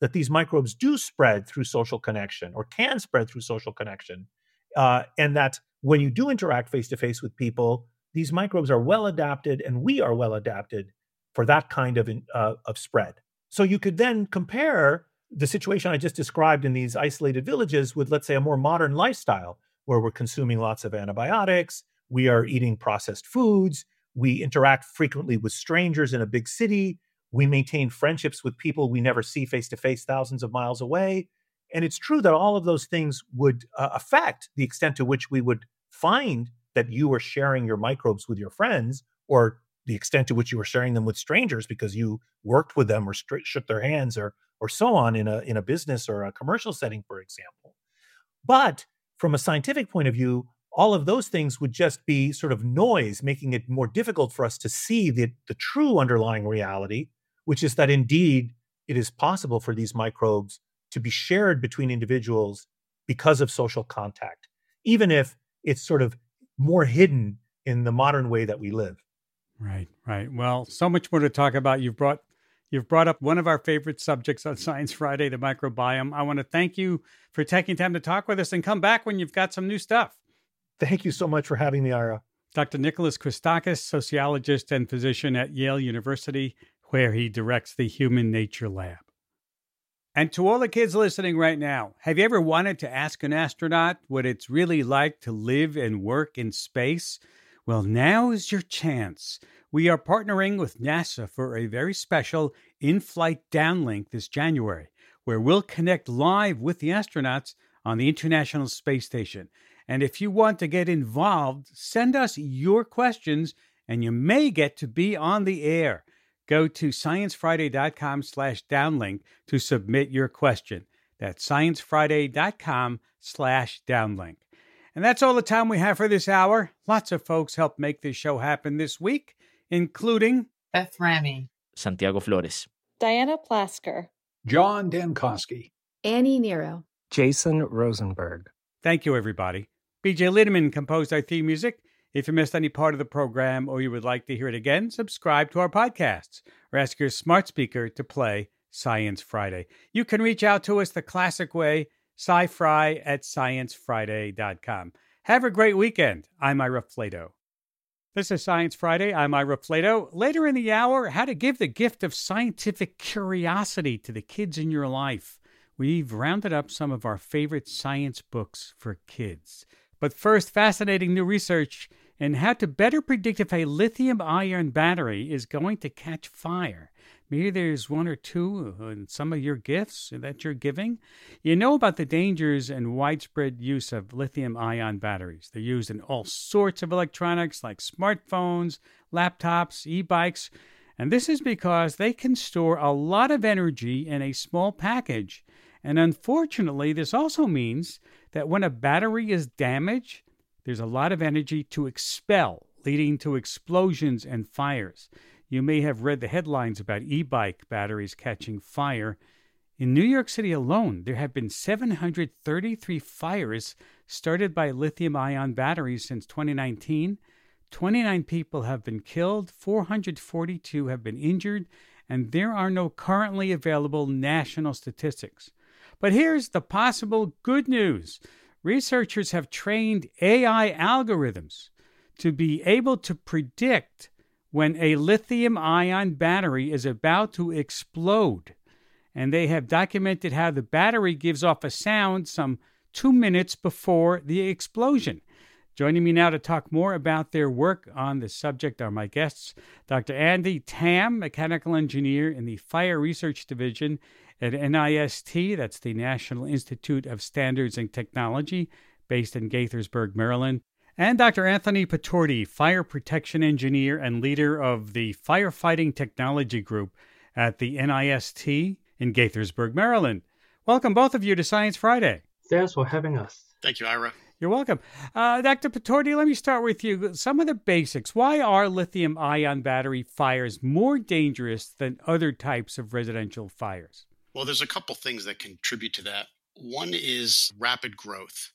that these microbes do spread through social connection or can spread through social connection. Uh, and that when you do interact face-to-face with people, these microbes are well adapted and we are well adapted for that kind of, uh, of spread. So you could then compare the situation I just described in these isolated villages with, let's say, a more modern lifestyle where we're consuming lots of antibiotics, we are eating processed foods, we interact frequently with strangers in a big city, we maintain friendships with people we never see face-to-face thousands of miles away. And it's true that all of those things would uh, affect the extent to which we would find that you were sharing your microbes with your friends, or the extent to which you were sharing them with strangers because you worked with them or st- shook their hands or or so on in a in a business or a commercial setting, for example. But from a scientific point of view, all of those things would just be sort of noise, making it more difficult for us to see the, the true underlying reality, which is that indeed it is possible for these microbes to be shared between individuals because of social contact, even if it's sort of more hidden in the modern way that we live. Right, right. Well, so much more to talk about. You've brought you've brought up one of our favorite subjects on Science Friday, the microbiome. I want to thank you for taking time to talk with us, and come back when you've got some new stuff. Thank you so much for having me, Ira. Doctor Nicholas Christakis, sociologist and physician at Yale University, where he directs the Human Nature Lab. And to all the kids listening right now, have you ever wanted to ask an astronaut what it's really like to live and work in space? Well, now is your chance. We are partnering with NASA for a very special in-flight downlink this January, where we'll connect live with the astronauts on the International Space Station. And if you want to get involved, send us your questions, and you may get to be on the air. Go to sciencefriday.com slash downlink to submit your question. That's sciencefriday.com slash downlink. And that's all the time we have for this hour. Lots of folks helped make this show happen this week, including Beth Ramy, Santiago Flores, Diana Plasker, John Dankosky, Annie Nero, Jason Rosenberg. Thank you, everybody. B J Lindemann composed our theme music. If you missed any part of the program or you would like to hear it again, subscribe to our podcasts or ask your smart speaker to play Science Friday. You can reach out to us the classic way, sci-fri at science friday dot com. Have a great weekend. I'm Ira Flato. This is Science Friday. I'm Ira Flato. Later in the hour, how to give the gift of scientific curiosity to the kids in your life. We've rounded up some of our favorite science books for kids. But first, fascinating new research in how to better predict if a lithium-ion battery is going to catch fire. Maybe there's one or two in some of your gifts that you're giving. You know about the dangers and widespread use of lithium-ion batteries. They're used in all sorts of electronics like smartphones, laptops, e-bikes. And this is because they can store a lot of energy in a small package. And unfortunately, this also means that when a battery is damaged, there's a lot of energy to expel, leading to explosions and fires. You may have read the headlines about e-bike batteries catching fire. In New York City alone, there have been seven hundred thirty-three fires started by lithium-ion batteries since twenty nineteen. twenty-nine people have been killed, four hundred forty-two have been injured, and there are no currently available national statistics. But here's the possible good news. Researchers have trained A I algorithms to be able to predict when a lithium-ion battery is about to explode. And they have documented how the battery gives off a sound some two minutes before the explosion. Joining me now to talk more about their work on the subject are my guests, Doctor Andy Tam, mechanical engineer in the Fire Research Division at N I S T, that's the National Institute of Standards and Technology, based in Gaithersburg, Maryland, and Doctor Anthony Patorti, fire protection engineer and leader of the Firefighting Technology Group at the N I S T in Gaithersburg, Maryland. Welcome, both of you, to Science Friday. Thanks for having us. Thank you, Ira. You're welcome. Uh, Doctor Patorti, let me start with you. Some of the basics. Why are lithium-ion battery fires more dangerous than other types of residential fires? Well, there's a couple things that contribute to that. One is rapid growth.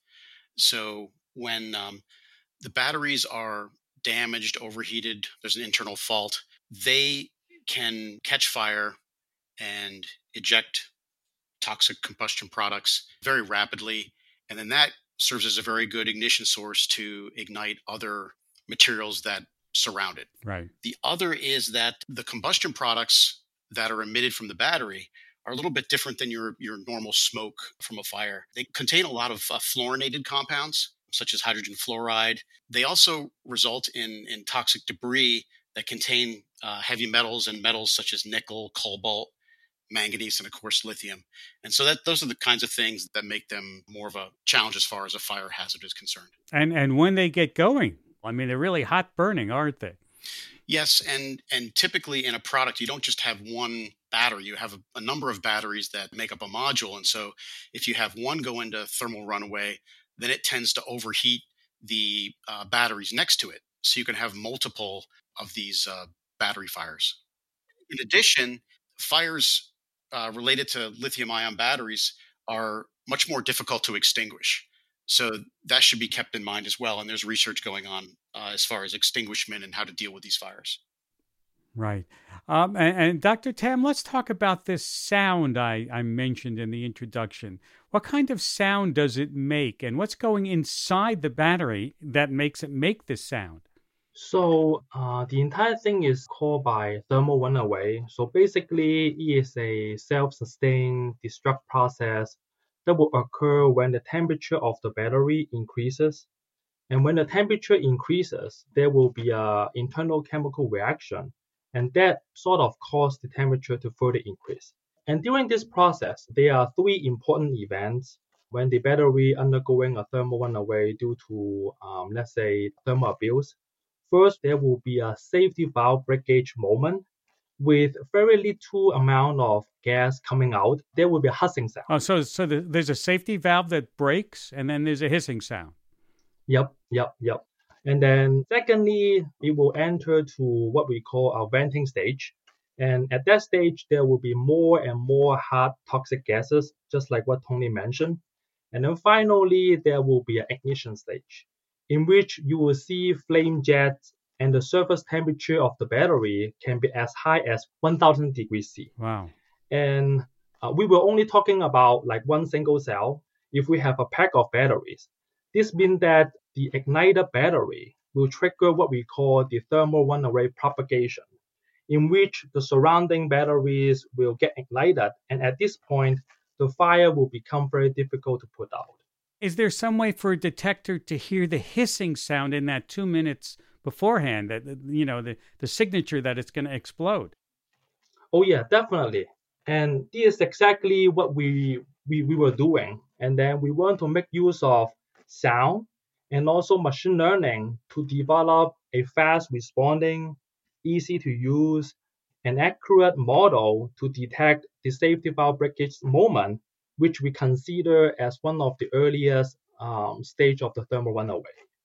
So when um, the batteries are damaged, overheated, there's an internal fault, they can catch fire and eject toxic combustion products very rapidly. And then that serves as a very good ignition source to ignite other materials that surround it. Right. The other is that the combustion products that are emitted from the battery are a little bit different than your, your normal smoke from a fire. They contain a lot of uh, fluorinated compounds, such as hydrogen fluoride. They also result in, in toxic debris that contain uh, heavy metals and metals such as nickel, cobalt, manganese, and of course, lithium. And so that those are the kinds of things that make them more of a challenge as far as a fire hazard is concerned. And and when they get going, I mean, they're really hot burning, aren't they? Yes, and and typically in a product, you don't just have one battery. You have a, a number of batteries that make up a module. And so if you have one go into thermal runaway, then it tends to overheat the uh, batteries next to it. So you can have multiple of these uh, battery fires. In addition, fires uh, related to lithium-ion batteries are much more difficult to extinguish. So that should be kept in mind as well. And there's research going on uh, as far as extinguishment and how to deal with these fires. Right. Um, and, and Doctor Tam, let's talk about this sound I, I mentioned in the introduction. What kind of sound does it make, and what's going inside the battery that makes it make this sound? So uh, the entire thing is called by thermal runaway. So basically, it is a self-sustained destruct process that will occur when the temperature of the battery increases. And when the temperature increases, there will be an internal chemical reaction, and that sort of causes the temperature to further increase. And during this process, there are three important events when the battery undergoing a thermal runaway due to, um, let's say, thermal abuse. First, there will be a safety valve breakage moment. With very little amount of gas coming out, there will be a hissing sound. Oh, so so the, there's a safety valve that breaks, and then there's a hissing sound. Yep, yep, yep. And then secondly, it will enter to what we call our venting stage. And at that stage, there will be more and more hot toxic gases, just like what Tony mentioned. And then finally, there will be an ignition stage, in which you will see flame jets, and the surface temperature of the battery can be as high as one thousand degrees C. Wow. And uh, we were only talking about like one single cell. If we have a pack of batteries, this means that the igniter battery will trigger what we call the thermal runaway propagation, in which the surrounding batteries will get ignited. And at this point, the fire will become very difficult to put out. Is there some way for a detector to hear the hissing sound in that two minutes beforehand, that, you know, the, the signature that it's going to explode? Oh, yeah, definitely. And this is exactly what we, we, we were doing. And then we want to make use of sound and also machine learning to develop a fast responding, easy to use, and accurate model to detect the safety valve breakage moment, which we consider as one of the earliest um, stage of the thermal runaway.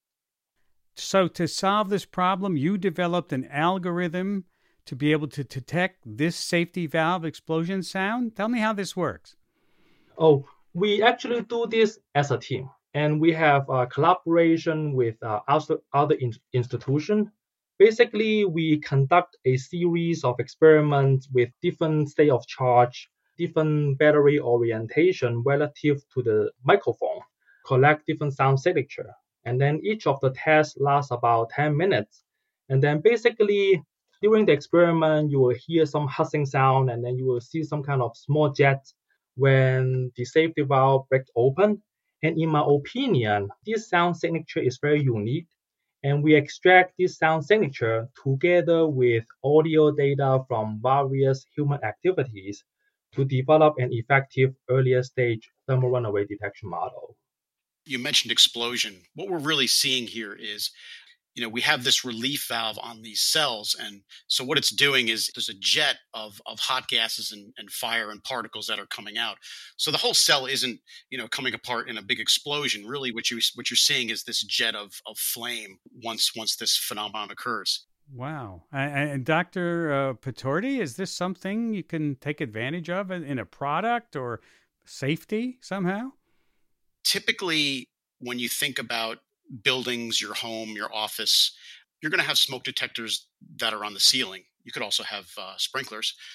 So to solve this problem, you developed an algorithm to be able to detect this safety valve explosion sound? Tell me how this works. Oh, we actually do this as a team, and we have a collaboration with uh, other in- institutions. Basically, we conduct a series of experiments with different state of charge, different battery orientation relative to the microphone, collect different sound signature. And then each of the tests lasts about ten minutes. And then basically, during the experiment, you will hear some hissing sound, and then you will see some kind of small jets when the safety valve breaks open. And in my opinion, this sound signature is very unique. And we extract this sound signature together with audio data from various human activities to develop an effective earlier stage thermal runaway detection model. You mentioned explosion. What we're really seeing here is, you know, we have this relief valve on these cells. And so what it's doing is there's a jet of, of hot gases and, and fire and particles that are coming out. So the whole cell isn't, you know, coming apart in a big explosion. Really, what you what you're seeing is this jet of, of flame once once this phenomenon occurs. Wow. And, and Doctor Uh, Patorti, is this something you can take advantage of in a product or safety somehow? Typically, when you think about buildings, your home, your office, you're going to have smoke detectors that are on the ceiling. You could also have uh, sprinklers.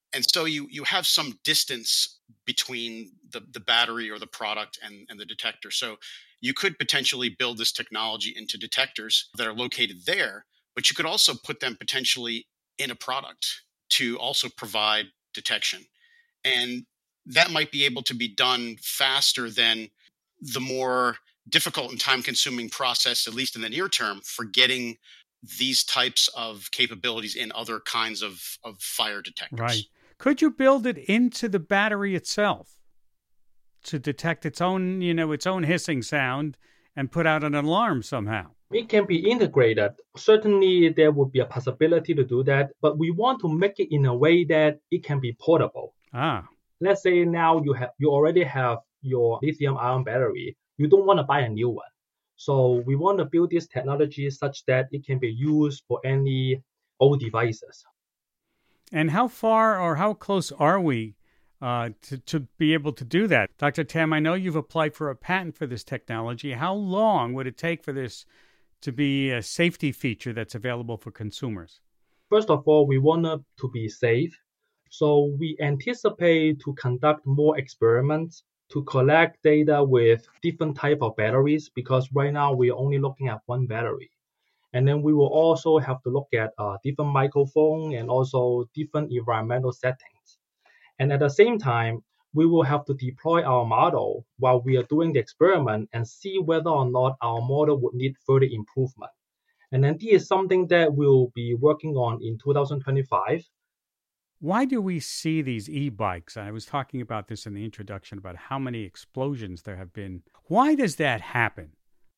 And so you you have some distance between the, the battery or the product and, and the detector. So you could potentially build this technology into detectors that are located there, but you could also put them potentially in a product to also provide detection. And that might be able to be done faster than the more difficult and time-consuming process, at least in the near term, for getting these types of capabilities in other kinds of, of fire detectors. Right. Could you build it into the battery itself to detect its own, you know, its own hissing sound and put out an alarm somehow? It can be integrated. Certainly, there would be a possibility to do that, but we want to make it in a way that it can be portable. Ah. Let's say now you have you already have your lithium-ion battery. You don't want to buy a new one. So we want to build this technology such that it can be used for any old devices. And how far or how close are we uh, to, to be able to do that? Doctor Tam, I know you've applied for a patent for this technology. How long would it take for this to be a safety feature that's available for consumers? First of all, we want it to be safe. So we anticipate to conduct more experiments to collect data with different type of batteries, because right now we're only looking at one battery. And then we will also have to look at uh, different microphone and also different environmental settings. And at the same time, we will have to deploy our model while we are doing the experiment and see whether or not our model would need further improvement. And then this is something that we'll be working on in two thousand twenty-five. Why do we see these e-bikes? I was talking about this in the introduction about how many explosions there have been. Why does that happen?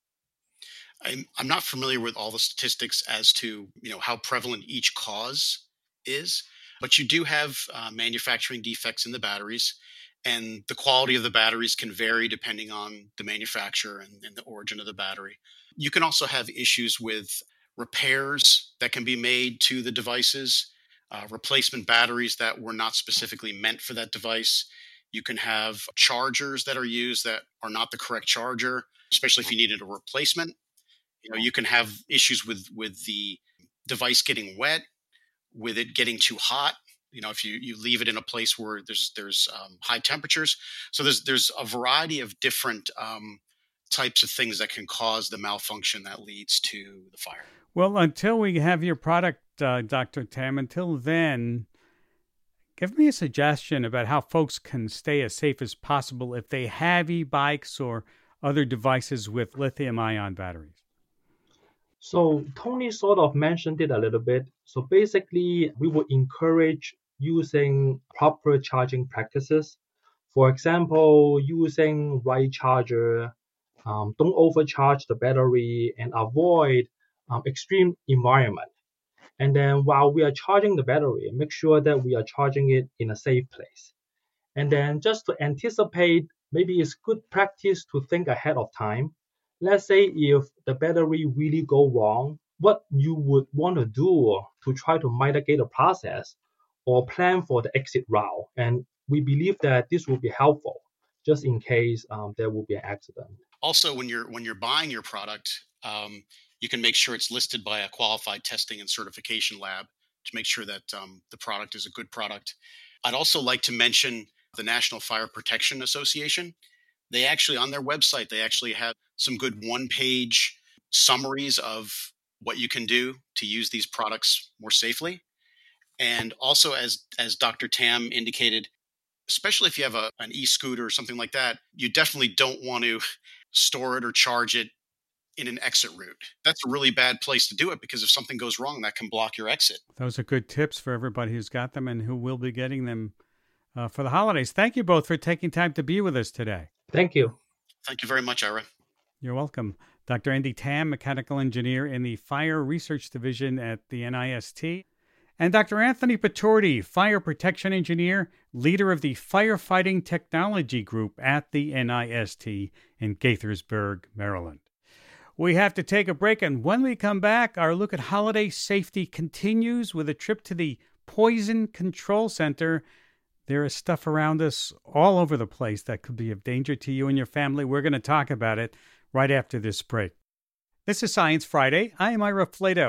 I'm, I'm not familiar with all the statistics as to, you know, how prevalent each cause is, but you do have uh, manufacturing defects in the batteries, and the quality of the batteries can vary depending on the manufacturer and, and the origin of the battery. You can also have issues with repairs that can be made to the devices, uh, replacement batteries that were not specifically meant for that device. You can have chargers that are used that are not the correct charger, especially if you needed a replacement. You know, you can have issues with, with the device getting wet, with it getting too hot. You know, if you, you leave it in a place where there's there's um, high temperatures. So there's there's a variety of different um, types of things that can cause the malfunction that leads to the fire. Well, until we have your product, uh, Doctor Tam, until then, give me a suggestion about how folks can stay as safe as possible if they have e-bikes or other devices with lithium-ion batteries. So Tony sort of mentioned it a little bit. So basically, we would encourage using proper charging practices. For example, using right charger, um, don't overcharge the battery, and avoid um, extreme environment. And then while we are charging the battery, make sure that we are charging it in a safe place. And then just to anticipate, maybe it's good practice to think ahead of time. Let's say if the battery really go wrong, what you would want to do to try to mitigate the process or plan for the exit route. And we believe that this will be helpful just in case um, there will be an accident. Also, when you're when you're buying your product, um, you can make sure it's listed by a qualified testing and certification lab to make sure that um, the product is a good product. I'd also like to mention the National Fire Protection Association. They actually, on their website, they actually have some good one-page summaries of what you can do to use these products more safely. And also, as as Doctor Tam indicated, especially if you have a, an e-scooter or something like that, you definitely don't want to store it or charge it in an exit route. That's a really bad place to do it, because if something goes wrong, that can block your exit. Those are good tips for everybody who's got them and who will be getting them uh, for the holidays. Thank you both for taking time to be with us today. Thank you. Thank you very much, Ira. You're welcome. Doctor Andy Tam, mechanical engineer in the Fire Research Division at the N I S T. And Doctor Anthony Patorti, fire protection engineer, leader of the Firefighting Technology Group at the N I S T in Gaithersburg, Maryland. We have to take a break, and when we come back, our look at holiday safety continues with a trip to the Poison Control Center. There is stuff around us all over the place that could be of danger to you and your family. We're going to talk about it right after this break. This is Science Friday. I am Ira Flato.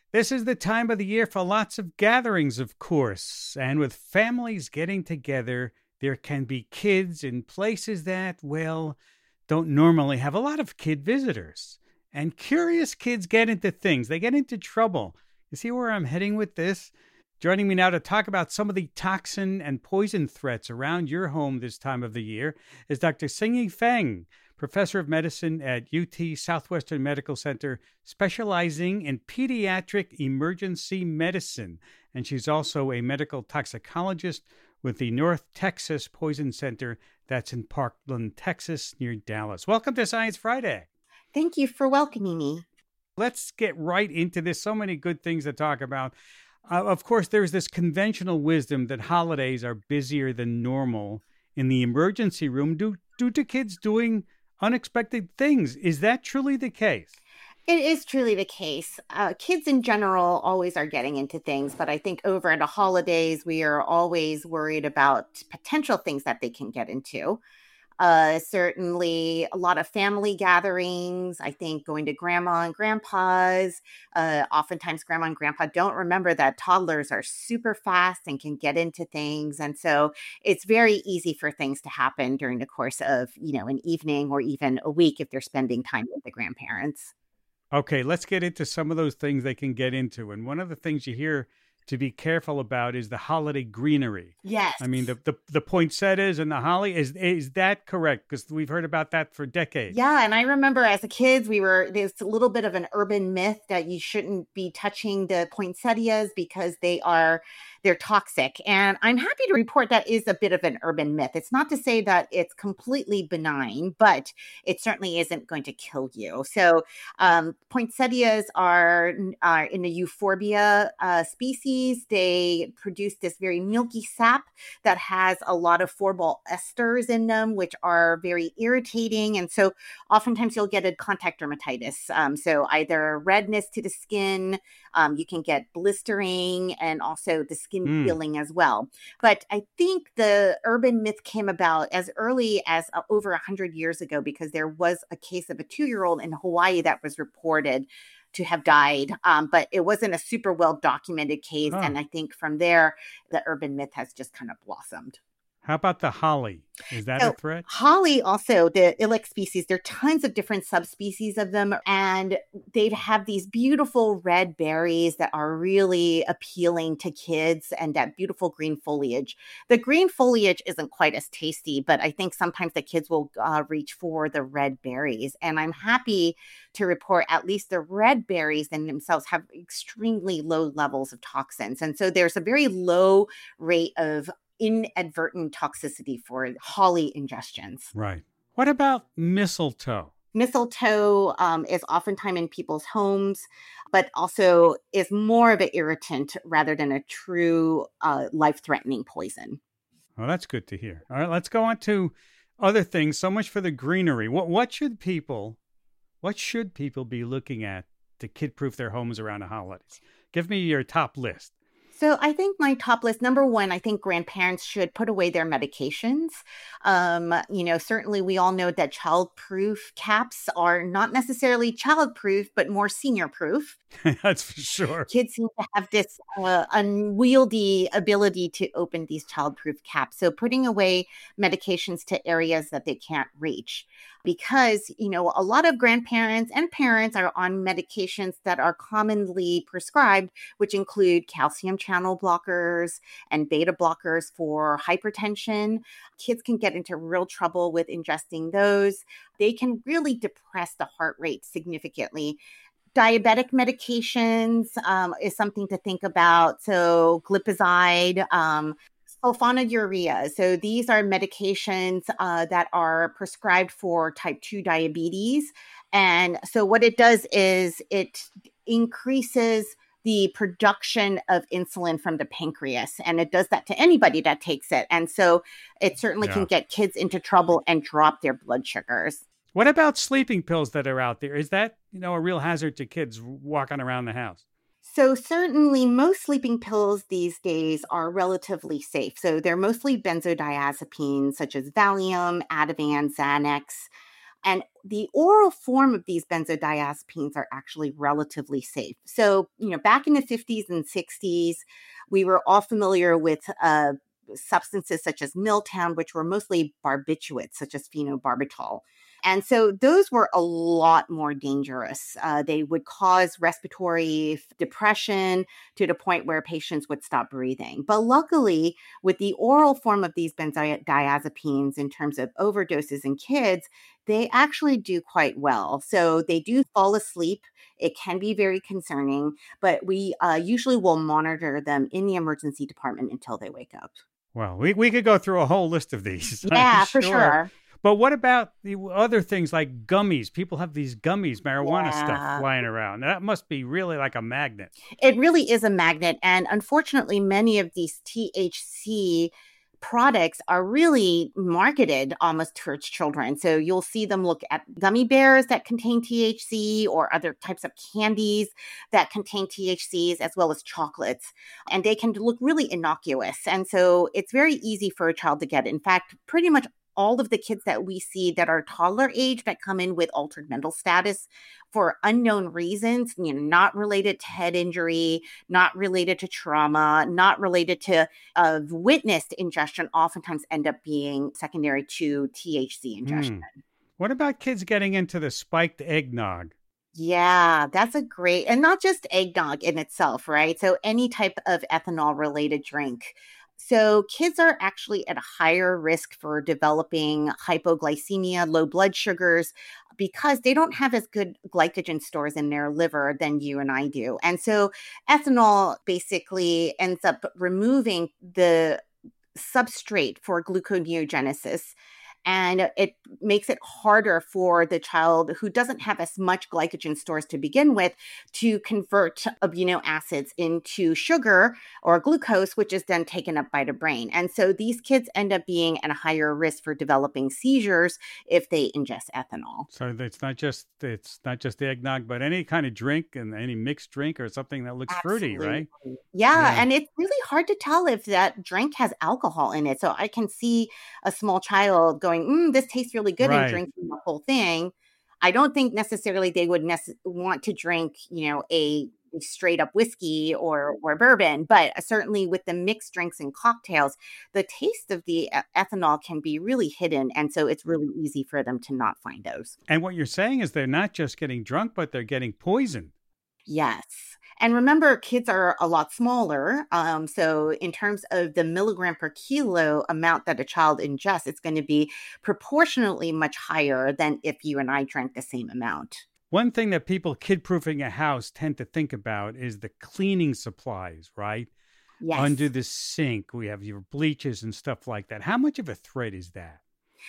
This is the time of the year for lots of gatherings, of course. And with families getting together, there can be kids in places that, well, don't normally have a lot of kid visitors. And curious kids get into things. They get into trouble. You see where I'm heading with this? Joining me now to talk about some of the toxin and poison threats around your home this time of the year is Doctor Xingyi Feng, professor of medicine at U T Southwestern Medical Center, specializing in pediatric emergency medicine. And she's also a medical toxicologist with the North Texas Poison Center that's in Parkland, Texas, near Dallas. Welcome to Science Friday. Thank you for welcoming me. Let's get right into this. So many good things to talk about. Uh, of course, there's this conventional wisdom that holidays are busier than normal in the emergency room due, due to kids doing unexpected things. Is that truly the case? It is truly the case. Uh, kids in general always are getting into things, but I think over at the holidays, we are always worried about potential things that they can get into. Uh, certainly a lot of family gatherings. I think going to grandma and grandpa's. Uh, oftentimes grandma and grandpa don't remember that toddlers are super fast and can get into things. And so it's very easy for things to happen during the course of, you know, an evening or even a week if they're spending time with the grandparents. Okay, let's get into some of those things they can get into. And one of the things you hear to be careful about is the holiday greenery. Yes. I mean, the the, the poinsettias and the holly, is is that correct? Because we've heard about that for decades. Yeah, and I remember as a kid, we were, there's a little bit of an urban myth that you shouldn't be touching the poinsettias because they are, they're toxic. And I'm happy to report that is a bit of an urban myth. It's not to say that it's completely benign, but it certainly isn't going to kill you. So um, poinsettias are, are in the euphorbia uh, species. They produce this very milky sap that has a lot of phorbol esters in them, which are very irritating. And so oftentimes you'll get a contact dermatitis. Um, so either redness to the skin, um, you can get blistering, and also the skin mm. peeling as well. But I think the urban myth came about as early as uh, over one hundred years ago, because there was a case of a two-year-old in Hawaii that was reported to have died, um, but it wasn't a super well documented case. Huh. And I think from there, the urban myth has just kind of blossomed. How about the holly? Is that so, a threat? Holly also, the ilex species, there are tons of different subspecies of them, and they have these beautiful red berries that are really appealing to kids, and that beautiful green foliage. The green foliage isn't quite as tasty, but I think sometimes the kids will uh, reach for the red berries. And I'm happy to report at least the red berries in themselves have extremely low levels of toxins. And so there's a very low rate of inadvertent toxicity for holly ingestions. Right. What about mistletoe? Mistletoe um, is oftentimes in people's homes, but also is more of an irritant rather than a true uh, life-threatening poison. Well, that's good to hear. All right, let's go on to other things. So much for the greenery. What what should people, what should people be looking at to kid-proof their homes around the holidays? Give me your top list. So I think my top list, number one, I think grandparents should put away their medications. Um, you know, certainly we all know that child-proof caps are not necessarily child-proof, but more senior-proof. That's for sure. Kids seem to have this uh, unwieldy ability to open these child-proof caps. So putting away medications to areas that they can't reach. Because, you know, a lot of grandparents and parents are on medications that are commonly prescribed, which include calcium channel blockers and beta blockers for hypertension. Kids can get into real trouble with ingesting those. They can really depress the heart rate significantly. Diabetic medications um, is something to think about. So glipizide, um, sulfonylurea. So these are medications uh, that are prescribed for type two diabetes. And so what it does is it increases the production of insulin from the pancreas. And it does that to anybody that takes it. And so it certainly yeah. can get kids into trouble and drop their blood sugars. What about sleeping pills that are out there? Is that, you know, a real hazard to kids walking around the house? So certainly most sleeping pills these days are relatively safe. So they're mostly benzodiazepines such as Valium, Ativan, Xanax. And the oral form of these benzodiazepines are actually relatively safe. So, you know, back in the fifties and sixties, we were all familiar with uh, substances such as Miltown, which were mostly barbiturates, such as phenobarbital. And so those were a lot more dangerous. Uh, they would cause respiratory depression to the point where patients would stop breathing. But luckily, with the oral form of these benzodiazepines in terms of overdoses in kids, they actually do quite well. So they do fall asleep. It can be very concerning, but we uh, usually will monitor them in the emergency department until they wake up. Well, we, we could go through a whole list of these. Yeah, I'm for sure. But what about the other things like gummies? People have these gummies, marijuana Yeah. stuff flying around. That must be really like a magnet. It really is a magnet. And unfortunately, many of these T H C products are really marketed almost towards children. So you'll see them look at gummy bears that contain T H C or other types of candies that contain T H Cs, as well as chocolates. And they can look really innocuous. And so it's very easy for a child to get. In fact, pretty much all of the kids that we see that are toddler age that come in with altered mental status for unknown reasons, you know, not related to head injury, not related to trauma, not related to uh, witnessed ingestion, oftentimes end up being secondary to T H C ingestion. Mm. What about kids getting into the spiked eggnog? Yeah, that's a great, and not just eggnog in itself, right? So any type of ethanol related drink. So kids are actually at a higher risk for developing hypoglycemia, low blood sugars, because they don't have as good glycogen stores in their liver than you and I do. And so ethanol basically ends up removing the substrate for gluconeogenesis. And it makes it harder for the child who doesn't have as much glycogen stores to begin with to convert amino acids into sugar or glucose, which is then taken up by the brain. And so these kids end up being at a higher risk for developing seizures if they ingest ethanol. So it's not just it's not just the eggnog, but any kind of drink and any mixed drink or something that looks Absolutely. fruity, right? Yeah, Yeah. and it's really hard to tell if that drink has alcohol in it. So I can see a small child going, mm, this tastes really good, Right. and drinking the whole thing. I don't think necessarily they would nece- want to drink, you know, a straight up whiskey or or bourbon, but certainly with the mixed drinks and cocktails, the taste of the e- ethanol can be really hidden, and so it's really easy for them to not find those. And what you're saying is they're not just getting drunk, but they're getting poisoned. Yes. And remember, kids are a lot smaller. Um, so in terms of the milligram per kilo amount that a child ingests, it's going to be proportionately much higher than if you and I drank the same amount. One thing that people kid-proofing a house tend to think about is the cleaning supplies, right? Yes. Under the sink, we have your bleaches and stuff like that. How much of a threat is that?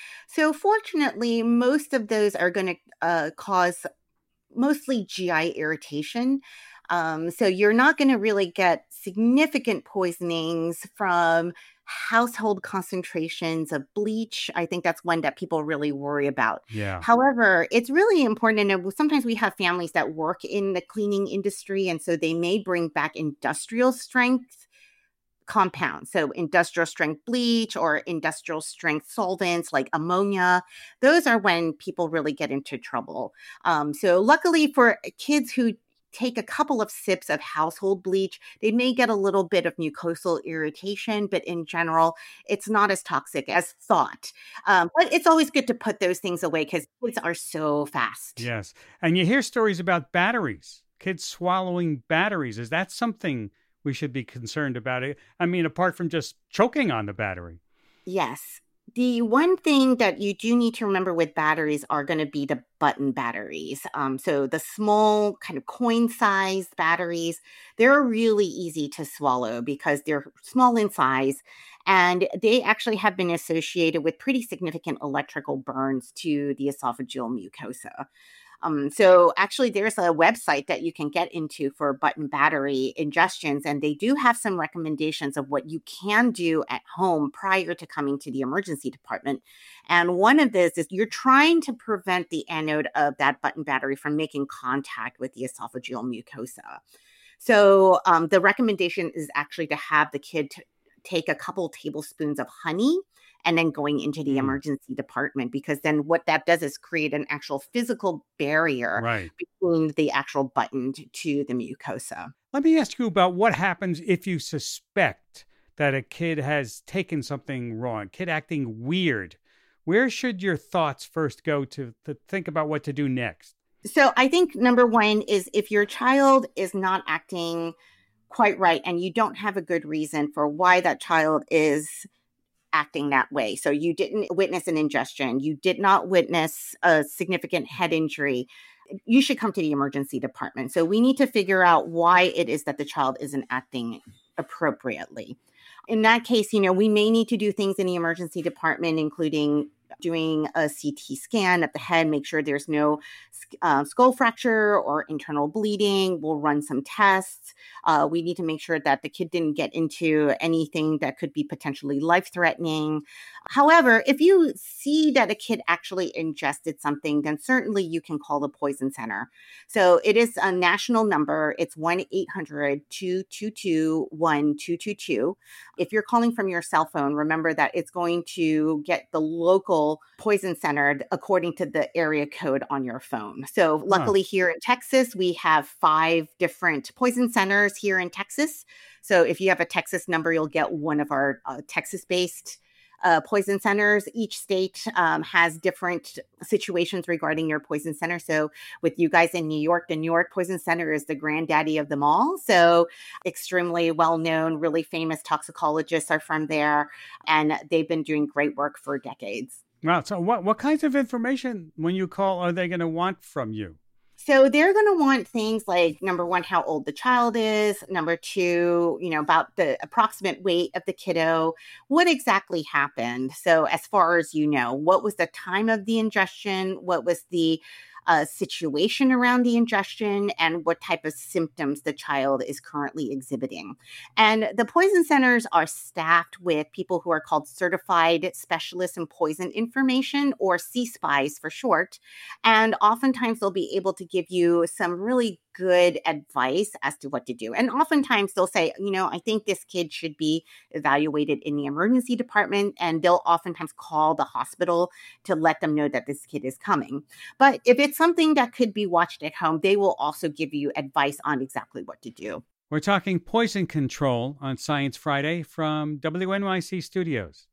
So fortunately, most of those are going to uh, cause mostly G I irritation. Um, so you're not going to really get significant poisonings from household concentrations of bleach. I think that's one that people really worry about. Yeah. However, it's really important. And sometimes we have families that work in the cleaning industry, and so they may bring back industrial strength compounds. So industrial strength bleach or industrial strength solvents like ammonia. Those are when people really get into trouble. Um, so luckily for kids who take a couple of sips of household bleach, they may get a little bit of mucosal irritation, but in general, it's not as toxic as thought. Um, but it's always good to put those things away because kids are so fast. Yes. And you hear stories about batteries, kids swallowing batteries. Is that something we should be concerned about? I mean, apart from just choking on the battery. Yes. The one thing that you do need to remember with batteries are going to be the button batteries. Um, so the small kind of coin-sized batteries, they're really easy to swallow because they're small in size, and they actually have been associated with pretty significant electrical burns to the esophageal mucosa. Um, so actually there's a website that you can get into for button battery ingestions, and they do have some recommendations of what you can do at home prior to coming to the emergency department. And one of this is you're trying to prevent the anode of that button battery from making contact with the esophageal mucosa. So um, the recommendation is actually to have the kid t- take a couple tablespoons of honey and then going into the Mm. emergency department, because then what that does is create an actual physical barrier Right. between the actual button to the mucosa. Let me ask you about what happens if you suspect that a kid has taken something wrong, kid acting weird. Where should your thoughts first go to, to think about what to do next? So I think number one is if your child is not acting quite right and you don't have a good reason for why that child is acting that way. So you didn't witness an ingestion, you did not witness a significant head injury, you should come to the emergency department. So we need to figure out why it is that the child isn't acting appropriately. In that case, you know, we may need to do things in the emergency department, including doing a C T scan of the head, make sure there's no uh, skull fracture or internal bleeding. We'll run some tests. Uh, we need to make sure that the kid didn't get into anything that could be potentially life-threatening. However, if you see that a kid actually ingested something, then certainly you can call the poison center. So it is a national number. It's one eight hundred two two two one two two two. If you're calling from your cell phone, remember that it's going to get the local poison center according to the area code on your phone. So luckily here in Texas, we have five different poison centers here in Texas. So if you have a Texas number, you'll get one of our uh, Texas-based Uh, poison centers. Each state um, has different situations regarding your poison center. So with you guys in New York, the New York Poison Center is the granddaddy of them all. So extremely well-known, really famous toxicologists are from there, and they've been doing great work for decades. Wow. So what, what kinds of information when you call are they going to want from you? So they're going to want things like, number one, how old the child is. Number two, you know, about the approximate weight of the kiddo. What exactly happened? So as far as you know, what was the time of the ingestion? What was the uh, situation around the ingestion? And what type of symptoms the child is currently exhibiting? And the poison centers are staffed with people who are called certified specialists in poison information, or C S P Is for short. And oftentimes they'll be able to give you some really good advice as to what to do. And oftentimes they'll say, you know, I think this kid should be evaluated in the emergency department. And they'll oftentimes call the hospital to let them know that this kid is coming. But if it's something that could be watched at home, they will also give you advice on exactly what to do. We're talking poison control on Science Friday from W N Y C Studios.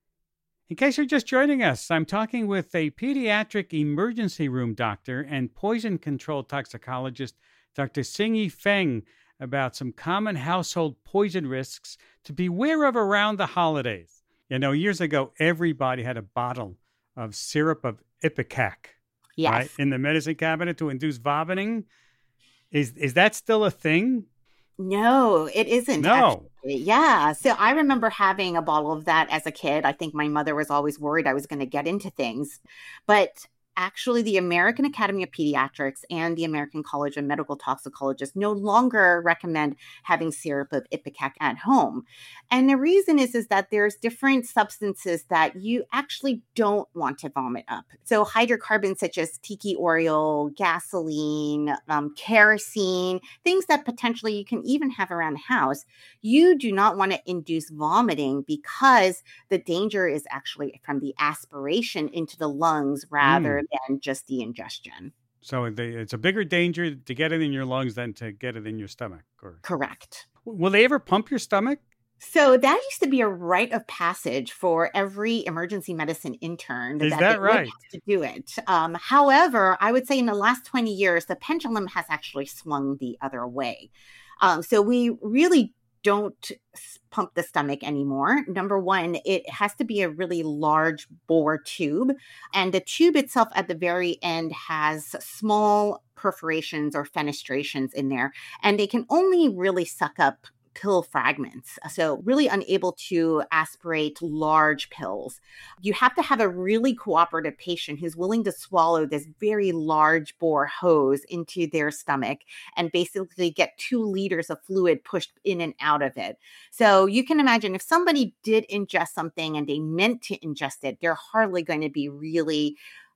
In case you're just joining us, I'm talking with a pediatric emergency room doctor and poison control toxicologist, Doctor Xingyi Feng, about some common household poison risks to beware of around the holidays. You know, years ago, everybody had a bottle of syrup of Ipecac, Yes. right, in the medicine cabinet to induce vomiting. Is is that still a thing? No, it isn't. No. Actually. Yeah. So I remember having a bottle of that as a kid. I think my mother was always worried I was going to get into things. But actually, the American Academy of Pediatrics and the American College of Medical Toxicologists no longer recommend having syrup of Ipecac at home. And the reason is, is that there's different substances that you actually don't want to vomit up. So hydrocarbons such as tiki oil, gasoline, um, kerosene, things that potentially you can even have around the house, you do not want to induce vomiting, because the danger is actually from the aspiration into the lungs rather Mm. than just the ingestion. So they, it's a bigger danger to get it in your lungs than to get it in your stomach. Or Correct. will they ever pump your stomach? So that used to be a rite of passage for every emergency medicine intern. Is that they would right? have to do it. Um, however, I would say in the last twenty years, the pendulum has actually swung the other way. Um, so we really don't pump the stomach anymore. Number one, it has to be a really large bore tube. And the tube itself at the very end has small perforations or fenestrations in there. And they can only really suck up pill fragments. So really unable to aspirate large pills. You have to have a really cooperative patient who's willing to swallow this very large bore hose into their stomach and basically get two liters of fluid pushed in and out of it. So you can imagine if somebody did ingest something and they meant to ingest it, they're hardly going to be really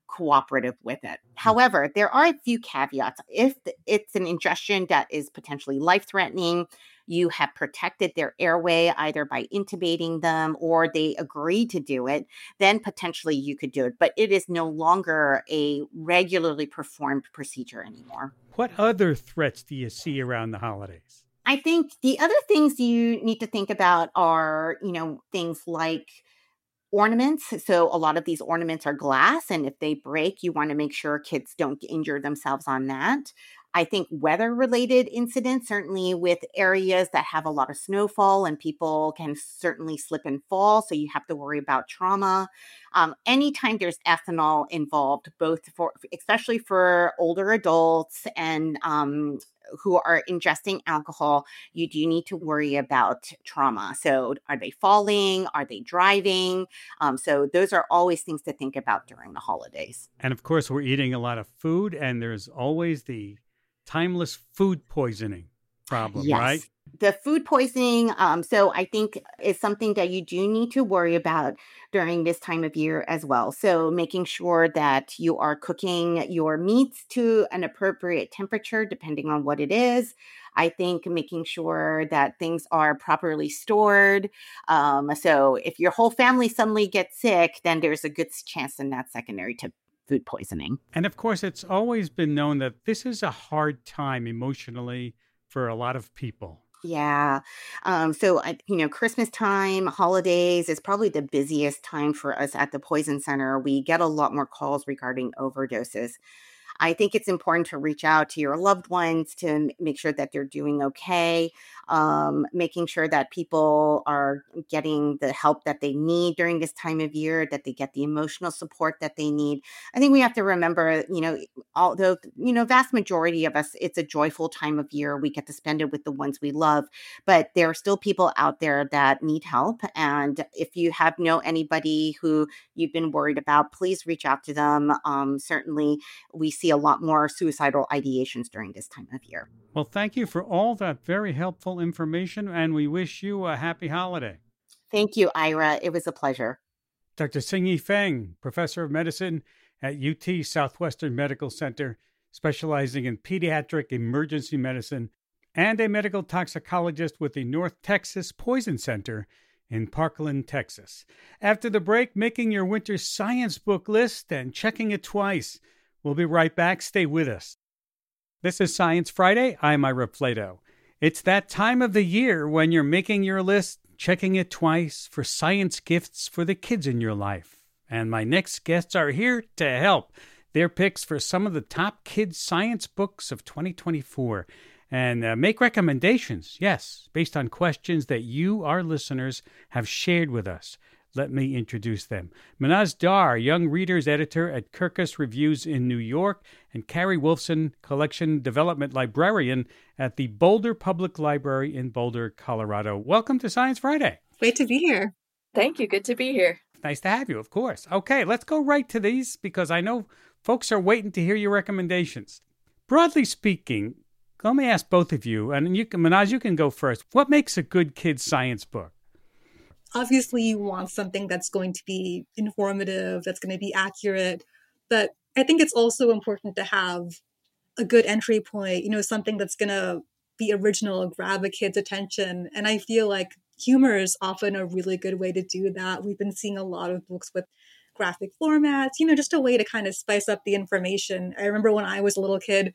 cooperative with it. However, there are a few caveats. If it's an ingestion that is potentially life-threatening, you have protected their airway either by intubating them or they agree to do it, then potentially you could do it. But it is no longer a regularly performed procedure anymore. What other threats do you see around the holidays? I think the other things you need to think about are, you know, things like ornaments. So a lot of these ornaments are glass, and if they break, you want to make sure kids don't injure themselves on that. I think weather-related incidents, certainly with areas that have a lot of snowfall and people can certainly slip and fall, so you have to worry about trauma. Um, anytime there's ethanol involved, both for, especially for older adults and um, who are ingesting alcohol, you do need to worry about trauma. So are they falling? Are they driving? Um, so those are always things to think about during the holidays. And of course, we're eating a lot of food, and there's always the timeless food poisoning problem, Yes. right? The food poisoning, um, so I think is something that you do need to worry about during this time of year as well. So making sure that you are cooking your meats to an appropriate temperature, depending on what it is. I think making sure that things are properly stored. Um, so if your whole family suddenly gets sick, then there's a good chance in that secondary to food poisoning. And of course, it's always been known that this is a hard time emotionally for a lot of people. Yeah. Um, so, I, you know, Christmas time, holidays is probably the busiest time for us at the Poison Center. We get a lot more calls regarding overdoses. I think it's important to reach out to your loved ones to m- make sure that they're doing okay, um, making sure that people are getting the help that they need during this time of year, that they get the emotional support that they need. I think we have to remember, you know, although, you know, vast majority of us, it's a joyful time of year. We get to spend it with the ones we love, but there are still people out there that need help. And if you have know anybody who you've been worried about, please reach out to them. Um, certainly, we see a lot more suicidal ideations during this time of year. Well, thank you for all that very helpful information, and we wish you a happy holiday. Thank you, Ira. It was a pleasure. Doctor Xingyi Feng, professor of medicine at U T Southwestern Medical Center, specializing in pediatric emergency medicine, and a medical toxicologist with the North Texas Poison Center in Parkland, Texas. After the break, making your winter science book list and checking it twice. We'll be right back. Stay with us. This is Science Friday. I'm Ira Flato. It's that time of the year when you're making your list, checking it twice for science gifts for the kids in your life. And my next guests are here to help. Their picks for some of the top kids' science books of twenty twenty-four. And uh, make recommendations, yes, based on questions that you, our listeners, have shared with us. Let me introduce them. Manaz Dar, Young Readers Editor at Kirkus Reviews in New York, and Carrie Wolfson, Collection Development Librarian at the Boulder Public Library in Boulder, Colorado. Welcome to Science Friday. Great to be here. Thank you. Good to be here. Nice to have you, of course. Okay, let's go right to these because I know folks are waiting to hear your recommendations. Broadly speaking, let me ask both of you, and you can, Manaz, you can go first. What makes a good kid's science book? Obviously, you want something that's going to be informative, that's going to be accurate. But I think it's also important to have a good entry point, you know, something that's going to be original, grab a kid's attention. And I feel like humor is often a really good way to do that. We've been seeing a lot of books with graphic formats, you know, just a way to kind of spice up the information. I remember when I was a little kid,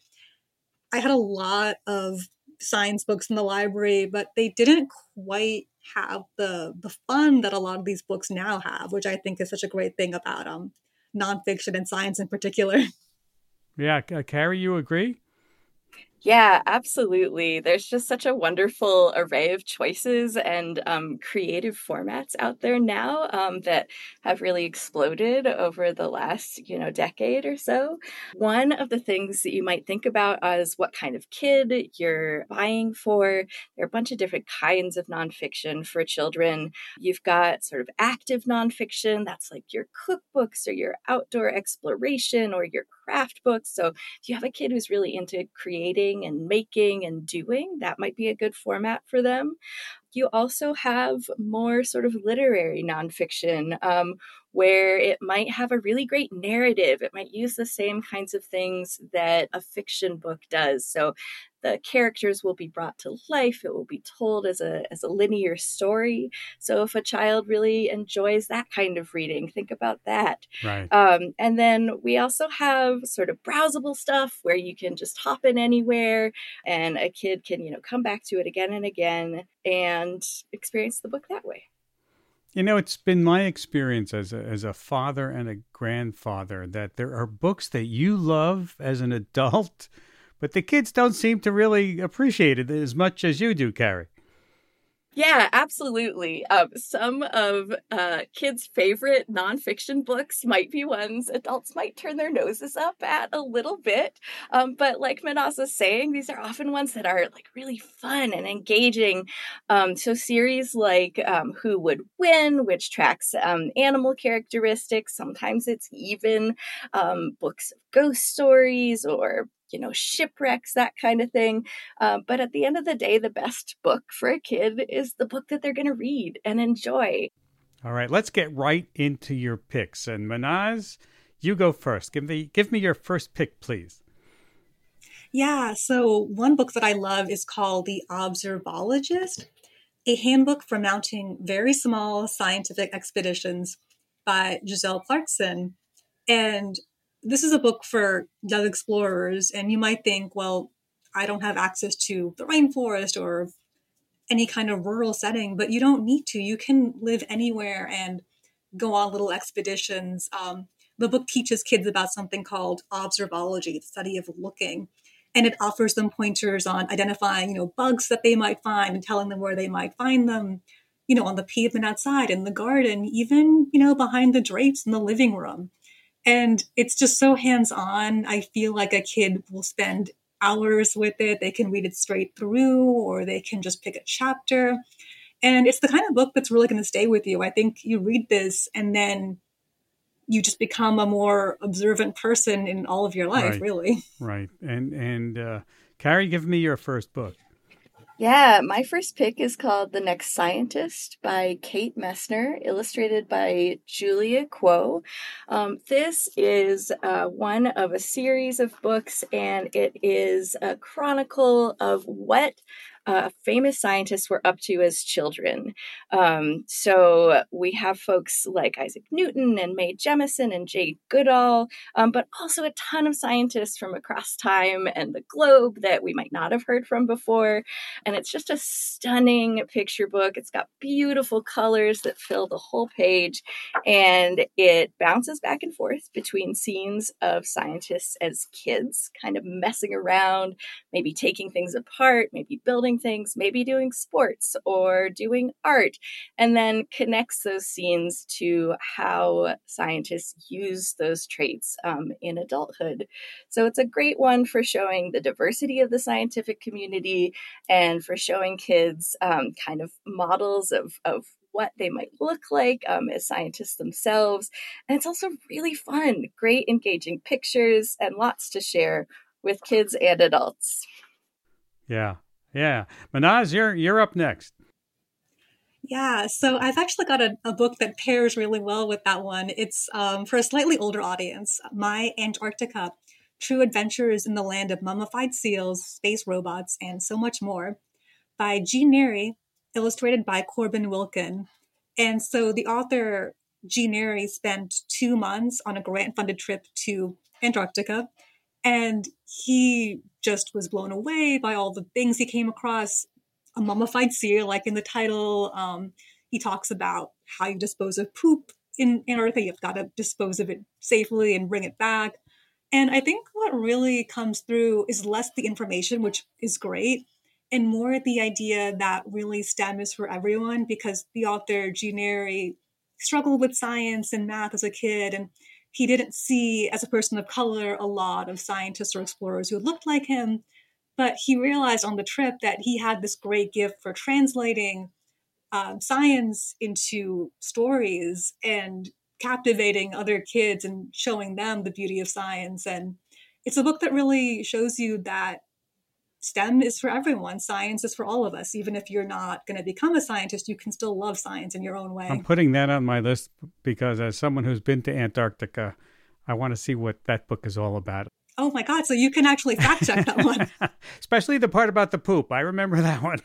I had a lot of science books in the library, but they didn't quite have the the fun that a lot of these books now have, which I think is such a great thing about um nonfiction and science in particular. Yeah, uh, Carrie, you agree? Yeah, absolutely. There's just such a wonderful array of choices and um, creative formats out there now um, that have really exploded over the last, you know, decade or so. One of the things that you might think about is what kind of kid you're buying for. There are a bunch of different kinds of nonfiction for children. You've got sort of active nonfiction, that's like your cookbooks or your outdoor exploration or your craft books. So if you have a kid who's really into creating and making and doing, that might be a good format for them. You also have more sort of literary nonfiction, um, where it might have a really great narrative. It might use the same kinds of things that a fiction book does. So the characters will be brought to life. It will be told as a as a linear story. So if a child really enjoys that kind of reading, think about that. Right. Um, and then we also have sort of browsable stuff where you can just hop in anywhere, and a kid can, you know, come back to it again and again and experience the book that way. You know, it's been my experience as a, as a father and a grandfather that there are books that you love as an adult, but the kids don't seem to really appreciate it as much as you do, Carrie. Yeah, absolutely. Um, some of uh, kids' favorite nonfiction books might be ones adults might turn their noses up at a little bit. Um, but like Manasa's saying, these are often ones that are like really fun and engaging. Um, so series like um, Who Would Win, which tracks um, animal characteristics. Sometimes it's even um, books of ghost stories or you know, shipwrecks, that kind of thing. Uh, but at the end of the day, the best book for a kid is the book that they're going to read and enjoy. All right, let's get right into your picks. And Manaz, you go first. Give me, give me your first pick, please. Yeah, so one book that I love is called The Observologist, a handbook for mounting very small scientific expeditions by Giselle Clarkson. And this is a book for young explorers, and you might think, well, I don't have access to the rainforest or any kind of rural setting, but you don't need to. You can live anywhere and go on little expeditions. Um, the book teaches kids about something called observology, the study of looking, and it offers them pointers on identifying, you know, bugs that they might find and telling them where they might find them, you know, on the pavement outside, in the garden, even, you know, behind the drapes in the living room. And it's just so hands-on. I feel like a kid will spend hours with it. They can read it straight through, or they can just pick a chapter. And it's the kind of book that's really going to stay with you. I think you read this and then you just become a more observant person in all of your life, right. really. Right. And, and uh, Carrie, give me your first book. Yeah, my first pick is called The Next Scientist by Kate Messner, illustrated by Julia Kuo. Um, this is uh, one of a series of books, and it is a chronicle of what uh, famous scientists were up to as children. Um, so we have folks like Isaac Newton and Mae Jemison and Jay Goodall, um, but also a ton of scientists from across time and the globe that we might not have heard from before. And it's just a stunning picture book. It's got beautiful colors that fill the whole page. And it bounces back and forth between scenes of scientists as kids, kind of messing around, maybe taking things apart, maybe building things, maybe doing sports or doing art, and then connects those scenes to how scientists use those traits um, in adulthood. So it's a great one for showing the diversity of the scientific community and for showing kids um, kind of models of, of what they might look like um, as scientists themselves. And it's also really fun, great engaging pictures, and lots to share with kids and adults. Yeah, yeah. Manaz, you're, you're up next. Yeah, so I've actually got a, a book that pairs really well with that one. It's um, for a slightly older audience, My Antarctica, True Adventures in the Land of Mummified Seals, Space Robots, and So Much More, by Jean Neary, illustrated by Corbin Wilkin. And so the author, Jean Neary, spent two months on a grant-funded trip to Antarctica, and he just was blown away by all the things he came across. A mummified seal, like in the title. Um, he talks about how you dispose of poop in Antarctica. You've got to dispose of it safely and bring it back. And I think what really comes through is less the information, which is great, and more the idea that really STEM is for everyone, because the author, Jean Neary, struggled with science and math as a kid, and he didn't see, as a person of color, a lot of scientists or explorers who looked like him. But he realized on the trip that he had this great gift for translating um, science into stories and captivating other kids and showing them the beauty of science. And it's a book that really shows you that STEM is for everyone. Science is for all of us. Even if you're not going to become a scientist, you can still love science in your own way. I'm putting that on my list because as someone who's been to Antarctica, I want to see what that book is all about. Oh my God. So you can actually fact check that one. Especially the part about the poop. I remember that one.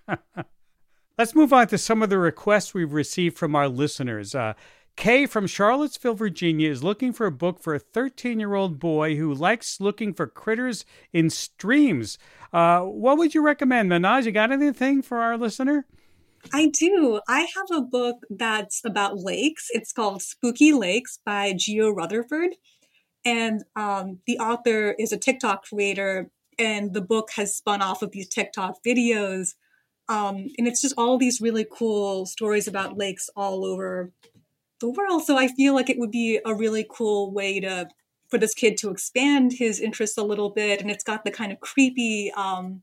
Let's move on to some of the requests we've received from our listeners. Uh, Kay from Charlottesville, Virginia is looking for a book for a thirteen-year-old boy who likes looking for critters in streams. Uh, what would you recommend, Manaz? You got anything for our listener? I do. I have a book that's about lakes. It's called Spooky Lakes by Geo Rutherford. And um, the author is a TikTok creator, and the book has spun off of these TikTok videos. Um, and it's just all these really cool stories about lakes all over the world. So I feel like it would be a really cool way to for this kid to expand his interests a little bit. And it's got the kind of creepy um,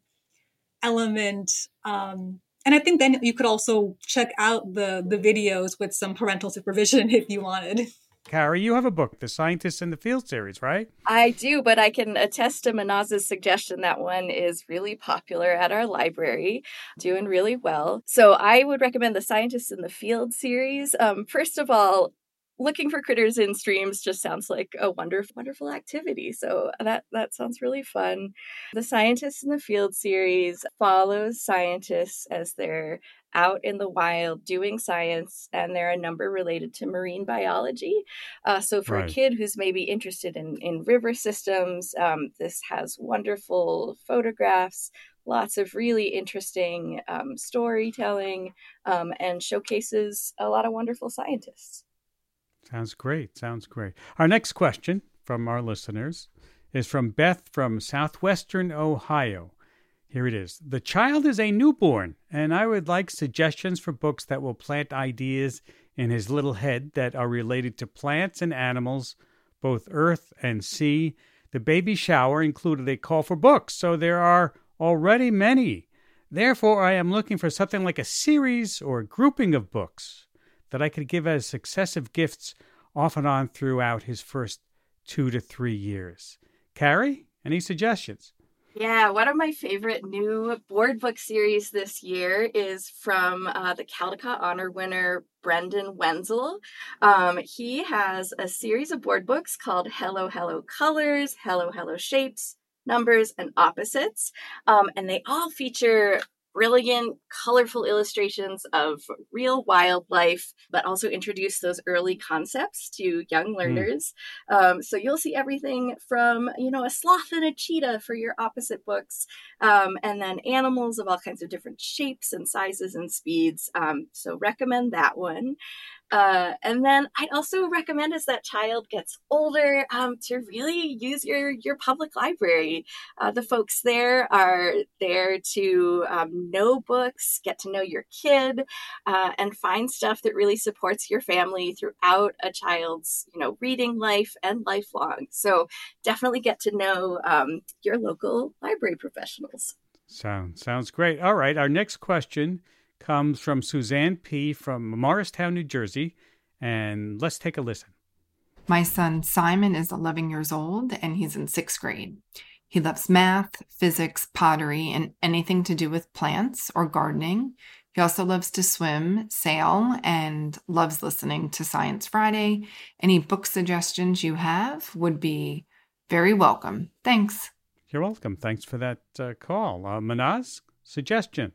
element. Um, and I think then you could also check out the the videos with some parental supervision if you wanted. Carrie, you have a book, The Scientist in the Field series, right? I do, but I can attest to Manaz's suggestion. That one is really popular at our library, doing really well. So I would recommend The Scientist in the Field series. Um, first of all, looking for critters in streams just sounds like a wonderful, wonderful activity. So that, that sounds really fun. The Scientist in the Field series follows scientists as they're out in the wild doing science, and there are a number related to marine biology. Uh, so for right. a kid who's maybe interested in, in river systems, um, this has wonderful photographs, lots of really interesting um, storytelling, um, and showcases a lot of wonderful scientists. Sounds great. Sounds great. Our next question from our listeners is from Beth from Southwestern Ohio. Here it is. The child is a newborn, and I would like suggestions for books that will plant ideas in his little head that are related to plants and animals, both earth and sea. The baby shower included a call for books, so there are already many. Therefore, I am looking for something like a series or a grouping of books that I could give as successive gifts off and on throughout his first two to three years. Carrie, any suggestions? Yeah, one of my favorite new board book series this year is from uh, the Caldecott Honor winner, Brendan Wenzel. Um, he has a series of board books called Hello, Hello Colors, Hello, Hello Shapes, Numbers, and Opposites. Um, and they all feature brilliant, colorful illustrations of real wildlife, but also introduce those early concepts to young learners. Mm. Um, so you'll see everything from, you know, a sloth and a cheetah for your opposite books, um, and then animals of all kinds of different shapes and sizes and speeds. Um, so recommend that one. Uh, and then I'd also recommend as that child gets older um, to really use your, your public library. Uh, the folks there are there to um, know books, get to know your kid, uh, and find stuff that really supports your family throughout a child's, you know, reading life and lifelong. So definitely get to know um, your local library professionals. Sounds, sounds great. All right, our next question comes from Suzanne P. from Morristown, New Jersey, and let's take a listen. My son Simon is eleven years old, and he's in sixth grade. He loves math, physics, pottery, and anything to do with plants or gardening. He also loves to swim, sail, and loves listening to Science Friday. Any book suggestions you have would be very welcome. Thanks. You're welcome. Thanks for that uh, call. Uh, Manaz, suggestion?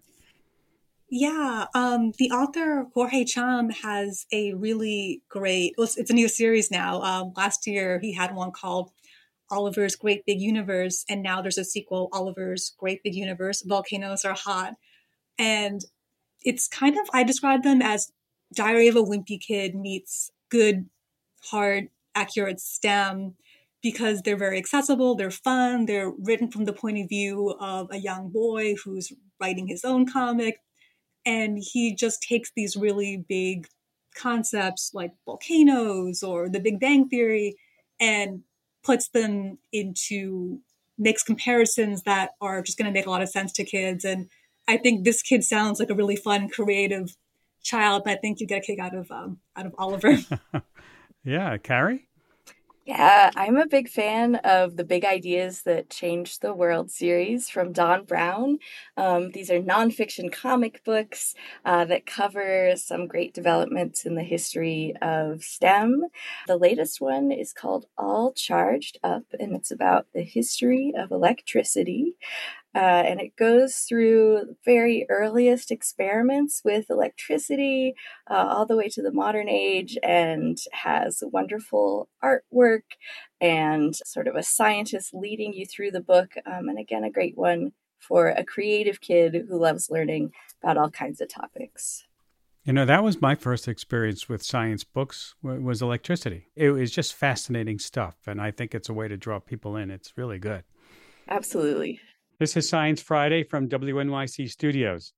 Yeah, um, the author Jorge Cham has a really great, well, it's, it's a new series now. Um, last year he had one called Oliver's Great Big Universe, and now there's a sequel, Oliver's Great Big Universe, Volcanoes Are Hot. And it's kind of, I describe them as Diary of a Wimpy Kid meets good, hard, accurate STEM, because they're very accessible, they're fun, they're written from the point of view of a young boy who's writing his own comic. And he just takes these really big concepts like volcanoes or the Big Bang Theory and puts them into, makes comparisons that are just going to make a lot of sense to kids. And I think this kid sounds like a really fun, creative child. I think you get a kick out of um, out of Oliver. Yeah, Carrie? Yeah, I'm a big fan of the Big Ideas That Changed the World series from Don Brown. Um, these are nonfiction comic books uh, that cover some great developments in the history of STEM. The latest one is called All Charged Up, and it's about the history of electricity. Uh, and it goes through the very earliest experiments with electricity uh, all the way to the modern age, and has wonderful artwork and sort of a scientist leading you through the book. Um, and again, a great one for a creative kid who loves learning about all kinds of topics. You know, that was my first experience with science books, was electricity. It was just fascinating stuff, and I think it's a way to draw people in. It's really good. Absolutely. This is Science Friday from W N Y C Studios.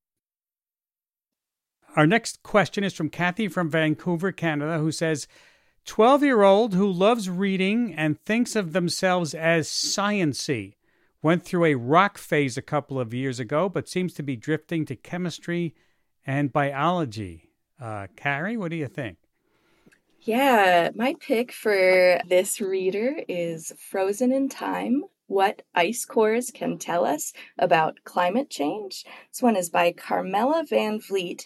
Our next question is from Kathy from Vancouver, Canada, who says, twelve-year-old who loves reading and thinks of themselves as science-y, went through a rock phase a couple of years ago, but seems to be drifting to chemistry and biology. Uh, Carrie, what do you think? Yeah, my pick for this reader is Frozen in Time: What Ice Cores Can Tell Us About Climate Change. This one is by Carmela Van Vliet,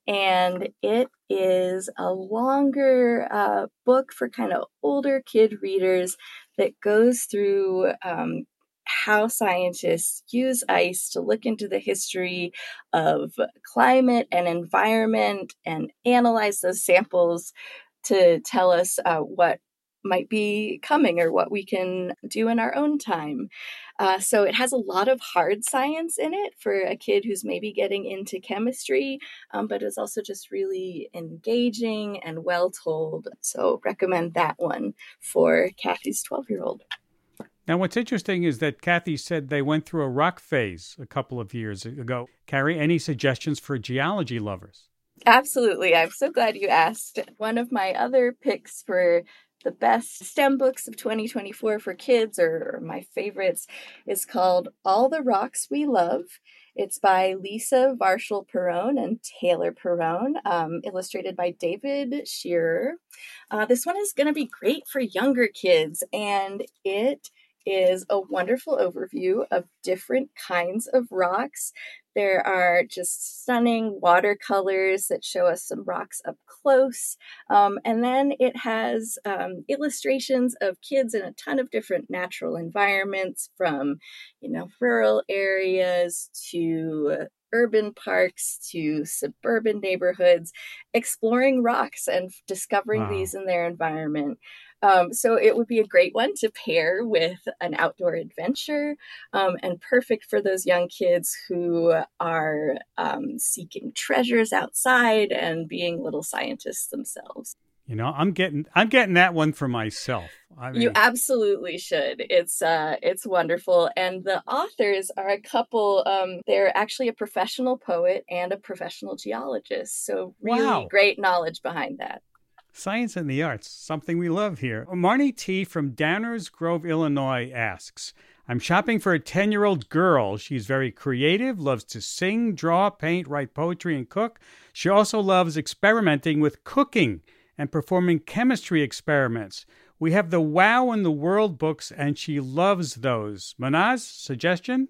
and it is a longer uh, book for kind of older kid readers that goes through um, how scientists use ice to look into the history of climate and environment and analyze those samples to tell us uh, what might be coming or what we can do in our own time. Uh, so it has a lot of hard science in it for a kid who's maybe getting into chemistry, um, but it's also just really engaging and well told. So recommend that one for Kathy's twelve-year-old. Now, what's interesting is that Kathy said they went through a rock phase a couple of years ago. Carrie, any suggestions for geology lovers? Absolutely. I'm so glad you asked. One of my other picks for the best STEM books of twenty twenty-four for kids, or, or my favorites, is called All the Rocks We Love. It's by Lisa Varshall-Perrone and Taylor Perrone, um, illustrated by David Shearer. Uh, this one is going to be great for younger kids, and it is a wonderful overview of different kinds of rocks. There are just stunning watercolors that show us some rocks up close. Um, and then it has um, illustrations of kids in a ton of different natural environments, from, you know, rural areas to urban parks to suburban neighborhoods, exploring rocks and discovering wow. these in their environment. Um, so it would be a great one to pair with an outdoor adventure, um, and perfect for those young kids who are um, seeking treasures outside and being little scientists themselves. You know, I'm getting I'm getting that one for myself. I mean... You absolutely should. It's uh, it's wonderful, and the authors are a couple. Um, they're actually a professional poet and a professional geologist. So really wow. great knowledge behind that. Science and the arts, something we love here. Marnie T. from Downers Grove, Illinois asks, I'm shopping for a ten-year-old girl. She's very creative, loves to sing, draw, paint, write poetry, and cook. She also loves experimenting with cooking and performing chemistry experiments. We have the Wow in the World books, and she loves those. Manaz, suggestion?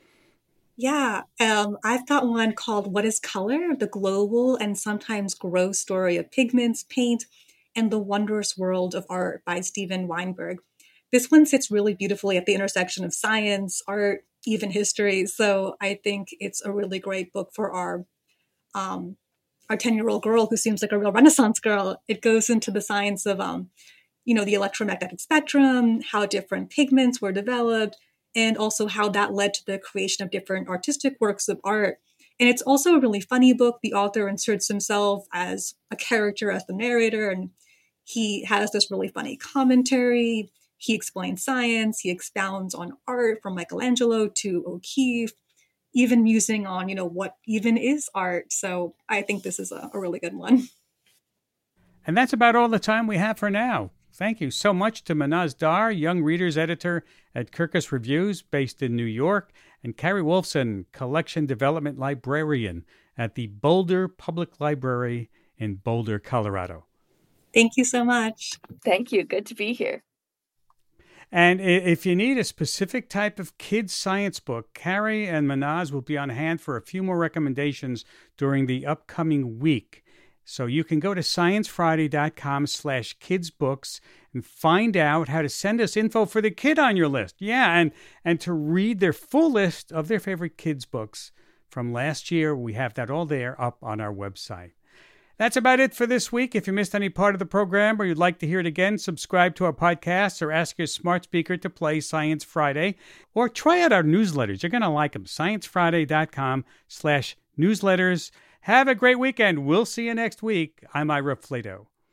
Yeah, um, I've got one called What is Color? The Global and Sometimes Gross Story of Pigments, Paint, and the Wondrous World of Art by Steven Weinberg. This one sits really beautifully at the intersection of science, art, even history. So I think it's a really great book for our um, our ten-year-old girl who seems like a real Renaissance girl. It goes into the science of, um, you know, the electromagnetic spectrum, how different pigments were developed, and also how that led to the creation of different artistic works of art. And it's also a really funny book. The author inserts himself as a character, as the narrator, and he has this really funny commentary. He explains science. He expounds on art, from Michelangelo to O'Keeffe, even musing on, you know, what even is art. So I think this is a, a really good one. And that's about all the time we have for now. Thank you so much to Manaz Dar, Young Readers Editor at Kirkus Reviews, based in New York, and Carrie Wolfson, Collection Development Librarian at the Boulder Public Library in Boulder, Colorado. Thank you so much. Thank you. Good to be here. And if you need a specific type of kids science book, Carrie and Manaz will be on hand for a few more recommendations during the upcoming week. So you can go to sciencefriday.com slash kidsbooks and find out how to send us info for the kid on your list. Yeah, and, and to read their full list of their favorite kids books from last year. We have that all there up on our website. That's about it for this week. If you missed any part of the program or you'd like to hear it again, subscribe to our podcast or ask your smart speaker to play Science Friday, or try out our newsletters. You're going to like them. sciencefriday.com slash newsletters. Have a great weekend. We'll see you next week. I'm Ira Flato.